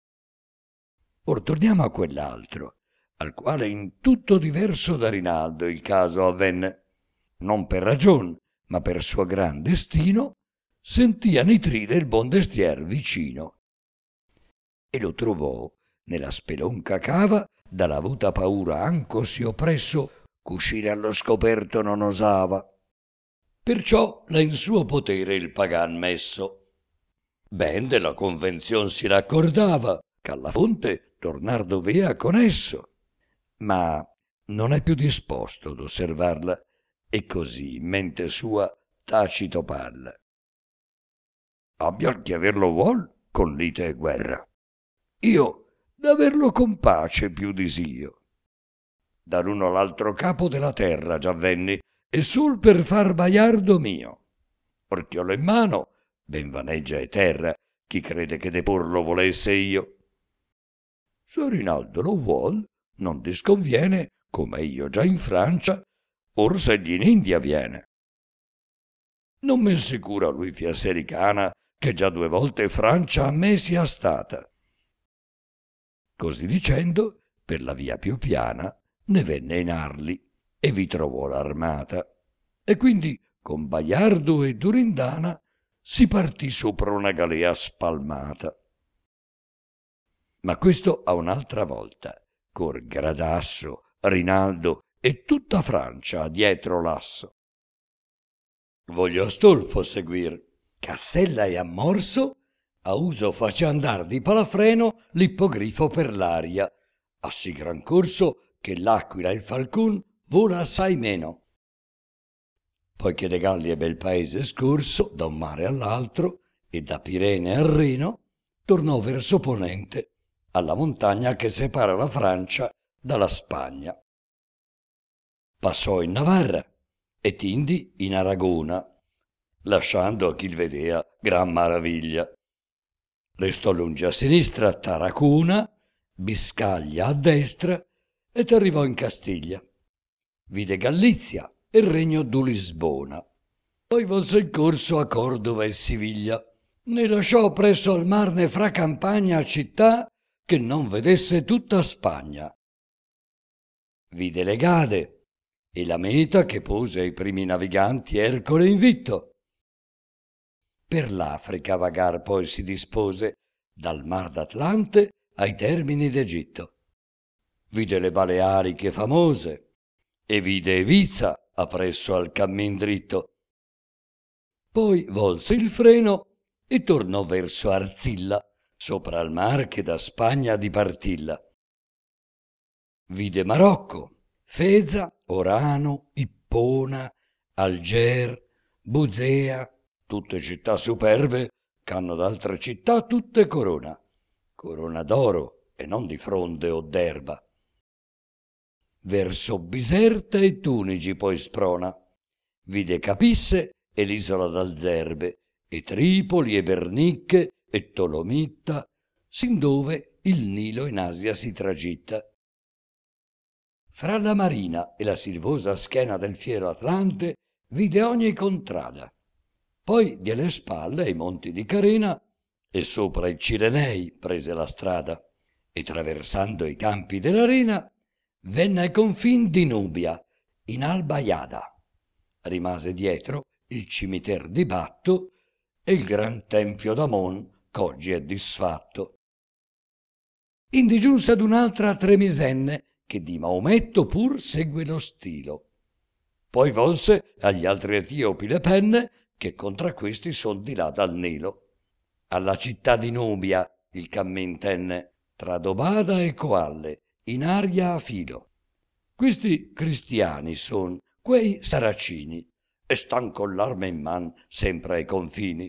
Or torniamo a quell'altro, al quale in tutto diverso da Rinaldo il caso avvenne. Non per ragion, ma per suo gran destino, sentia nitrire il buon destier vicino. E lo trovò nella spelonca cava, dalla avuta paura ancosi oppresso, c'uscire allo scoperto non osava. Perciò l'ha in suo potere il pagan messo. Ben della convenzion si raccordava, ch'alla fonte tornar dovea con esso, ma non è più disposto d'osservarla, e così in mente sua tacito parla. Abbia chi averlo vuol con lite e guerra, io d'averlo con pace più disio. Da l'uno all'altro capo della terra già venni, e sul per far Baiardo mio. Orchiolo in mano, ben vaneggia e terra, chi crede che deporlo volesse io. Se Rinaldo lo vuol, non disconviene, come io già in Francia, or s'egli in India viene. Non men sicura lui fia sericana, che già 2 volte Francia a me sia stata. Così dicendo, per la via più piana, ne venne in Arli e vi trovò l'armata. E quindi con Baiardo e Durindana si partì sopra una galea spalmata. Ma questo a un'altra volta, cor Gradasso, Rinaldo e tutta Francia dietro l'asso. Voglio Astolfo seguir, Cassella e Ammorso, a uso face andar di palafreno l'ippogrifo per l'aria, a sì gran corso che l'aquila e il falcon vola assai meno. Poiché de Galli è bel paese scorso, da un mare all'altro, e da Pirene al Reno, tornò verso ponente, alla montagna che separa la Francia dalla Spagna. Passò in Navarra e tindi in Aragona, lasciando a chi il vedea gran maraviglia. Restò lungi a sinistra Tarracuna, Biscaglia a destra, ed arrivò in Castiglia. Vide Galizia e il regno du Lisbona. Poi volse il corso a Cordova e Siviglia. Ne lasciò presso al mar né fra campagna città che non vedesse tutta Spagna. Vide le Gade e la meta che pose ai primi naviganti Ercole invitto. Per l'Africa vagar poi si dispose, dal mar d'Atlante ai termini d'Egitto. Vide le Baleariche famose e vide Evizza appresso al cammin dritto. Poi volse il freno e tornò verso Arzilla, sopra il mar che da Spagna dipartilla. Vide Marocco, Feza, Orano, Ippona, Alger, Buzea, tutte città superbe c'hanno d'altre città tutte corona d'oro e non di fronde o d'erba. Verso Biserta e Tunigi poi sprona, vide Capisse e l'isola d'Alzerbe, e Tripoli e Bernicche e Tolomitta, sin dove il Nilo in Asia si tragitta. Fra la marina e la silvosa schiena del fiero Atlante vide ogni contrada. Poi diede le spalle ai monti di Carena e sopra i Cirenei prese la strada, e traversando i campi dell'arena venne ai confin di Nubia, in Alba Iada. Rimase dietro il cimiter di Batto e il gran tempio d'Amon qu'oggi è disfatto. Indi giunse ad un'altra Tremisenne, che di Maometto pur segue lo stilo. Poi volse agli altri etiopi le penne, che contra questi son di là dal Nilo. Alla città di Nubia il cammin tenne, tra Dobada e Coalle, in aria a filo. Questi cristiani son, quei saracini, e stan con l'arme in man sempre ai confini.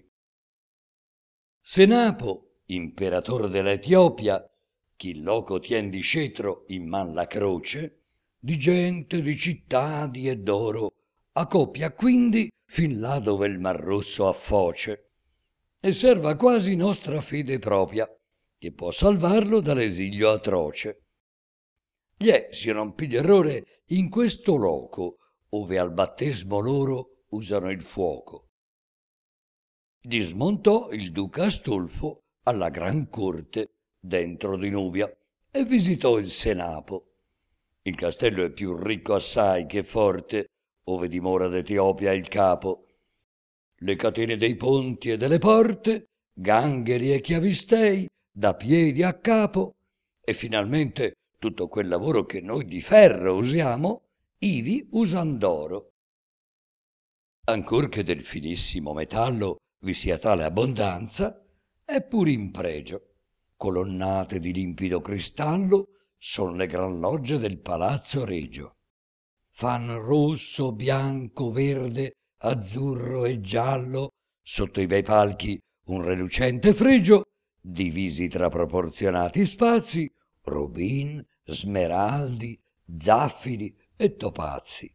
Senapo, imperatore dell'Etiopia, chi loco tien di cetro in man la croce, di gente, di cittadi e d'oro, accopia quindi fin là dove il Mar Rosso affoce, e serva quasi nostra fede propria, che può salvarlo dall'esilio atroce. Gli è, se non piglio errore, in questo loco, ove al battesimo loro usano il fuoco. Dismontò il duca Astolfo alla gran corte dentro di Nubia e visitò il Senapo. Il castello è più ricco assai che forte, ove dimora d'Etiopia il capo. Le catene dei ponti e delle porte, gangheri e chiavistei, da piedi a capo, e finalmente tutto quel lavoro che noi di ferro usiamo, ivi usan d'oro. Ancor che del finissimo metallo vi sia tale abbondanza, è pur in pregio. Colonnate di limpido cristallo son le gran logge del palazzo regio. Fan rosso, bianco, verde, azzurro e giallo, sotto i bei palchi un relucente fregio, divisi tra proporzionati spazi, rubin, smeraldi, zaffiri e topazzi.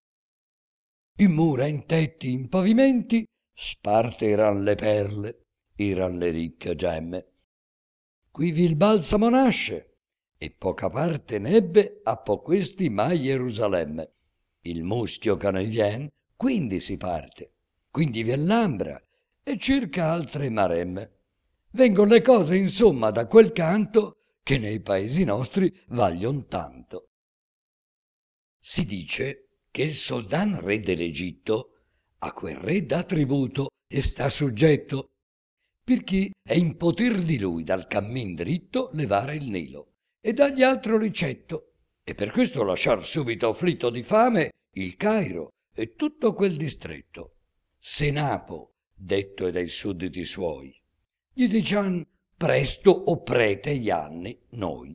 In mura, in tetti, in pavimenti, sparte eran le perle, eran le ricche gemme. Quivi il balsamo nasce, e poca parte n'ebbe a po' questi mai Gerusalemme. Il muschio che ne vien, quindi si parte, quindi vien l'ambra e circa altre maremme. Vengon le cose insomma da quel canto che nei paesi nostri vaglion tanto. Si dice che il soldan re dell'Egitto a quel re dà tributo e sta soggetto, perché è in poter di lui dal cammin dritto levare il Nilo e dagli altro ricetto, e per questo lasciar subito afflitto di fame il Cairo e tutto quel distretto. Senapo, detto è dai sudditi suoi, gli dician presto o prete gli anni noi.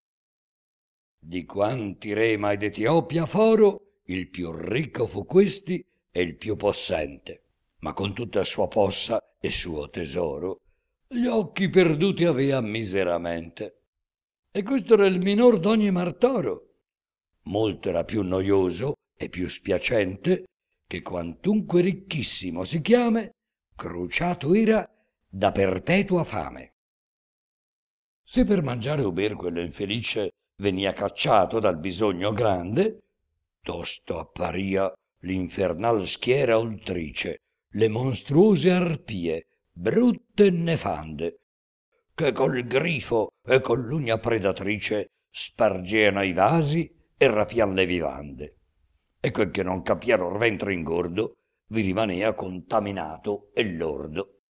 Di quanti re mai d'Etiopia foro, il più ricco fu questi e il più possente, ma con tutta sua possa e suo tesoro, gli occhi perduti avea miseramente. E questo era il minor d'ogni martoro. Molto era più noioso e più spiacente che quantunque ricchissimo si chiame, cruciato era da perpetua fame. Se per mangiare o ber quello infelice venia cacciato dal bisogno grande, tosto apparia l'infernal schiera oltrice, le monstruose arpie, brutte e nefande, che col grifo e con l'ugna predatrice spargeano i vasi e rapian le vivande. E quel che non capiera or ventre ingordo vi rimanea contaminato e lordo.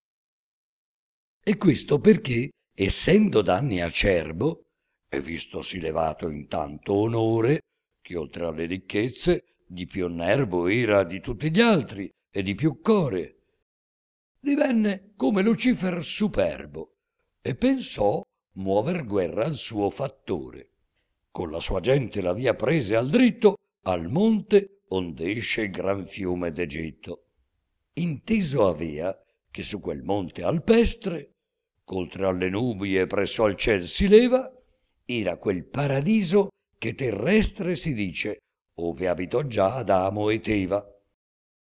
E questo perché, essendo danni acerbo, e vistosi levato intanto onore, che oltre alle ricchezze di più nervo era di tutti gli altri e di più core, divenne come Lucifer superbo e pensò muover guerra al suo fattore. Con la sua gente la via prese al dritto al monte onde esce il gran fiume d'Egitto. Inteso avea che su quel monte alpestre, oltre alle nubi e presso al ciel si leva, era quel paradiso che terrestre si dice, ove abitò già Adamo e Teva.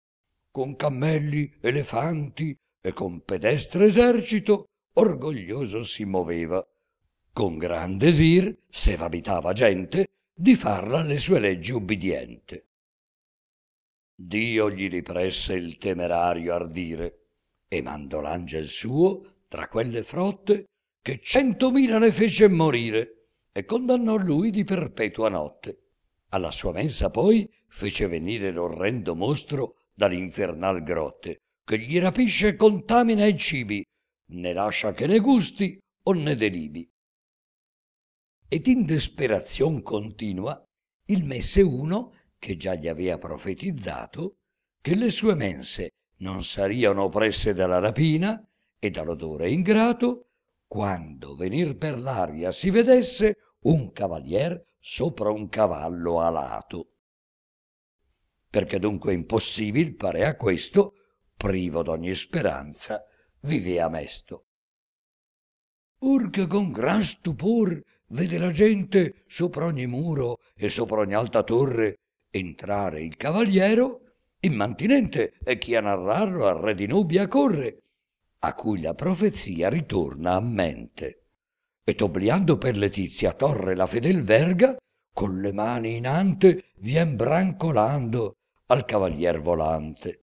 con cammelli, elefanti e con pedestre esercito, orgoglioso si moveva, con gran desir, se v'abitava gente, di farla alle sue leggi ubbidiente. Dio gli ripresse il temerario ardire e mandò l'angel suo tra quelle frotte che 100.000 ne fece morire e condannò lui di perpetua notte. Alla sua mensa poi fece venire l'orrendo mostro dall'infernal grotte, che gli rapisce e contamina i cibi, ne lascia che ne gusti o ne delibi. Ed in desperazion continua il messe uno che già gli avea profetizzato che le sue mense non sariano oppresse dalla rapina e dall'odore ingrato, quando venir per l'aria si vedesse un cavalier sopra un cavallo alato. Perché dunque impossibil parea questo, privo d'ogni speranza, vivea mesto. Or che con gran stupor vede la gente sopra ogni muro e sopra ogni alta torre entrare il cavaliero, immantinente e chi a narrarlo al re di Nubia corre, a cui la profezia ritorna a mente. E obliando per letizia torre la fedel verga, con le mani in ante vien brancolando al cavalier volante.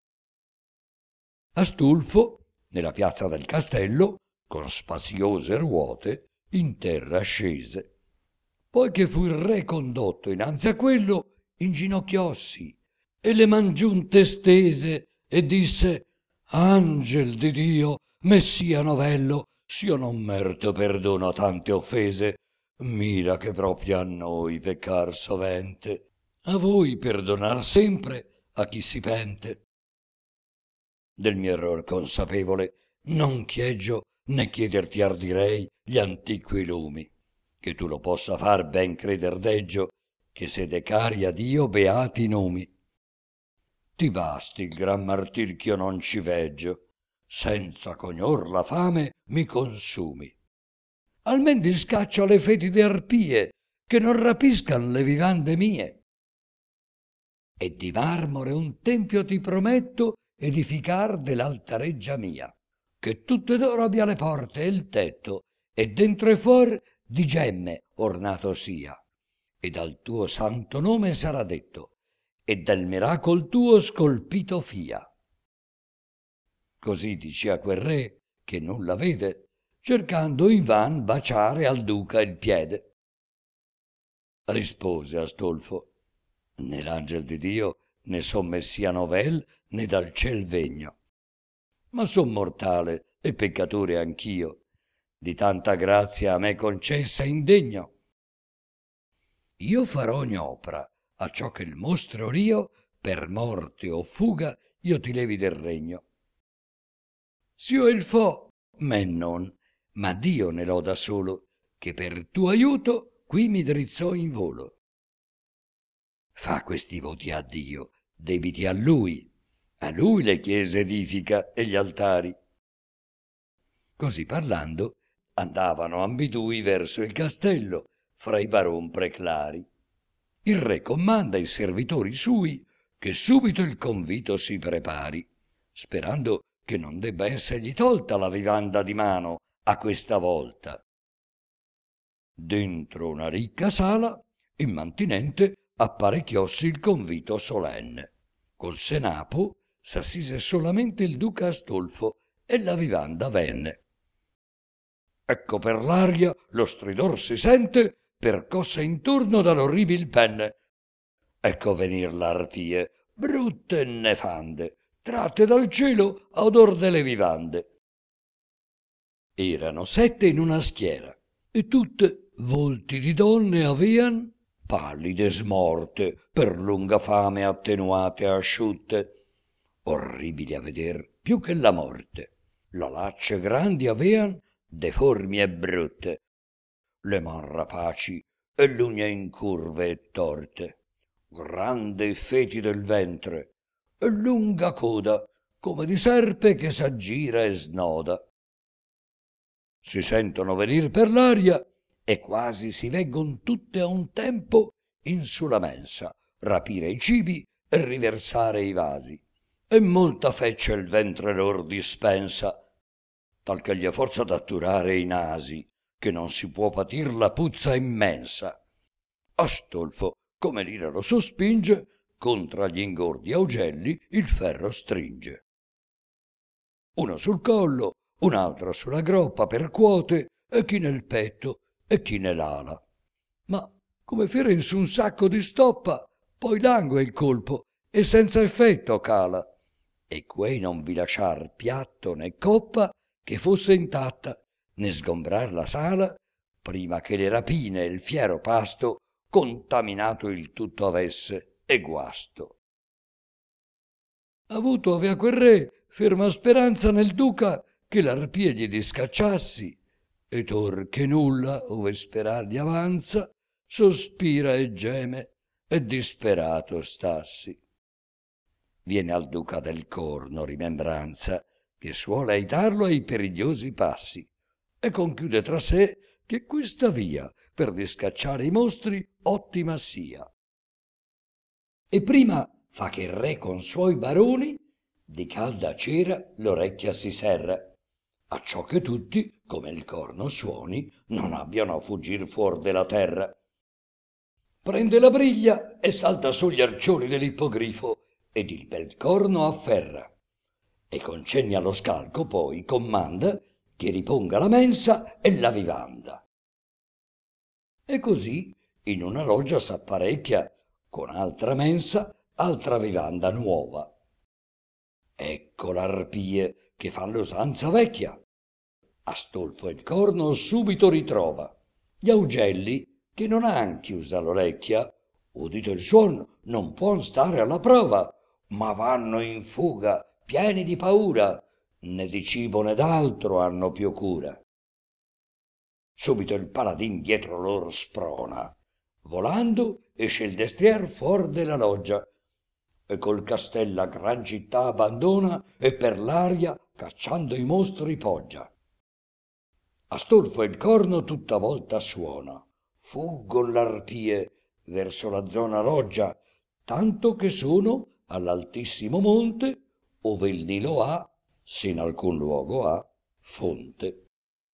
Astulfo, nella piazza del castello, con spaziose ruote, in terra scese. Poi che fu il re condotto innanzi a quello, inginocchiossi e le man giunte stese e disse: Angel di Dio, messia novello, s'io non merito perdono a tante offese, mira che proprio a noi peccar sovente, a voi perdonar sempre a chi si pente. Del mio error consapevole non chieggio né chiederti ardirei gli antiqui lumi, che tu lo possa far ben creder deggio, che sede cari a Dio beati nomi. Ti basti il gran martir ch'io non ci veggio, senza conior la fame mi consumi. Almen di scaccio alle fetide arpie, che non rapiscan le vivande mie. E di marmore un tempio ti prometto edificar dell'alta reggia mia, che tutte d'oro abbia le porte e il tetto, e dentro e fuor di gemme ornato sia, e dal tuo santo nome sarà detto, e del miracol tuo scolpito fia. Così dicea quel re, che nulla vede, cercando invan baciare al duca il piede. Rispose Astolfo: né l'angel di Dio ne son messia novel né dal ciel vegno, ma son mortale e peccatore anch'io, di tanta grazia a me concessa indegno. Io farò ogni opera, acciò che il mostro rio, per morte o fuga, io ti levi del regno. S'io il fo, men non, ma Dio ne loda solo, che per tuo aiuto qui mi drizzò in volo. Fa questi voti a Dio, debiti a Lui le chiese edifica e gli altari. Così parlando, andavano ambidui verso il castello, fra i baron preclari. Il re comanda ai servitori sui che subito il convito si prepari, sperando che non debba essergli tolta la vivanda di mano a questa volta. Dentro una ricca sala, immantinente, apparecchiossi il convito solenne. Col senapo s'assise solamente il duca Astolfo e la vivanda venne. Ecco per l'aria lo stridor si sente, percossa intorno dall'orribil penne. Ecco venir l'arpie, brutte e nefande, tratte dal cielo a odor delle vivande. Erano 7 in una schiera, e tutte volti di donne avean, pallide smorte, per lunga fame attenuate e asciutte, orribili a veder più che la morte. La lacce grandi avean, deformi e brutte, le man rapaci e l'ugne incurve e torte, grande e feti del ventre e lunga coda come di serpe che s'aggira e snoda. Si sentono venir per l'aria e quasi si veggon tutte a un tempo in su la mensa rapire i cibi e riversare i vasi, e molta feccia il ventre lor dispensa, tal che gli è forza d'atturare i nasi, che non si può patir la puzza immensa. Astolfo, come l'ira lo sospinge, contra gli ingordi augelli il ferro stringe. Uno sul collo, un altro sulla groppa percuote, e chi nel petto e chi nell'ala. Ma come fere in su un sacco di stoppa, poi langue il colpo e senza effetto cala. E quei non vi lasciar piatto né coppa che fosse intatta, né sgombrar la sala, prima che le rapine e il fiero pasto contaminato il tutto avesse e guasto. Avuto avea quel re ferma speranza nel duca che l'arpia gli discacciassi, e tor che nulla ove sperar gli avanza, sospira e geme e disperato stassi. Viene al duca del corno rimembranza che suole aitarlo ai perigliosi passi, e conchiude tra sé che questa via per discacciare i mostri ottima sia. E prima fa che il re con suoi baroni di calda cera l'orecchia si serra, acciò che tutti, come il corno suoni, non abbiano a fuggir fuor della terra. Prende la briglia e salta sugli arcioni dell'ippogrifo ed il bel corno afferra, e con cenni allo scalco poi comanda che riponga la mensa e la vivanda. E così in una loggia s'apparecchia con altra mensa, altra vivanda nuova. Ecco l'arpie che fan l'usanza vecchia. Astolfo il corno subito ritrova. Gli augelli, che non han chiusa l'orecchia, udito il suon, non puon stare alla prova, ma vanno in fuga, pieni di paura, né di cibo né d'altro hanno più cura. Subito il paladin dietro loro sprona. Volando esce il destrier fuor della loggia, e col castello a gran città abbandona e per l'aria, cacciando i mostri, poggia. Astolfo il corno tutta volta suona. Fuggon l'arpie verso la zona loggia, tanto che sono all'altissimo monte, ove il Nilo ha, se in alcun luogo ha, fonte.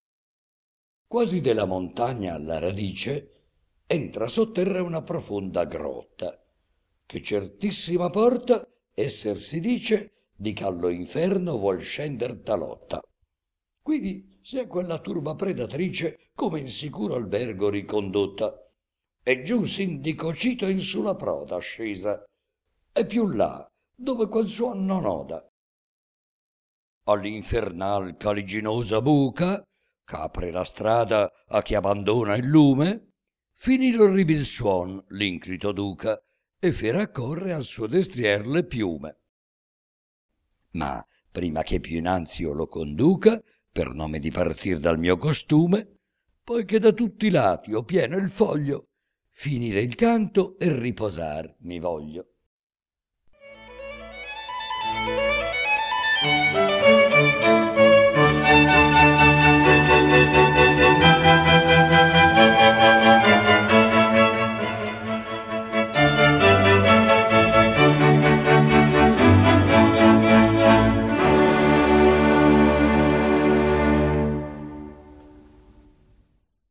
Quasi della montagna alla radice entra sotterra una profonda grotta, che certissima porta esser si dice di callo inferno vuol scender talotta. Quivi sia quella turba predatrice come in sicuro albergo ricondotta, e giù s'indicocito in su la proda scesa, e più là dove quel suon non oda. All'infernal caliginosa buca, c'apre la strada a chi abbandona il lume, finì l'orribil suon l'inclito duca, e fe raccorre al suo destrier le piume. Ma prima che più innanzi io lo conduca, per nome di partir dal mio costume, poiché da tutti i lati ho pieno il foglio, finire il canto e riposar mi voglio.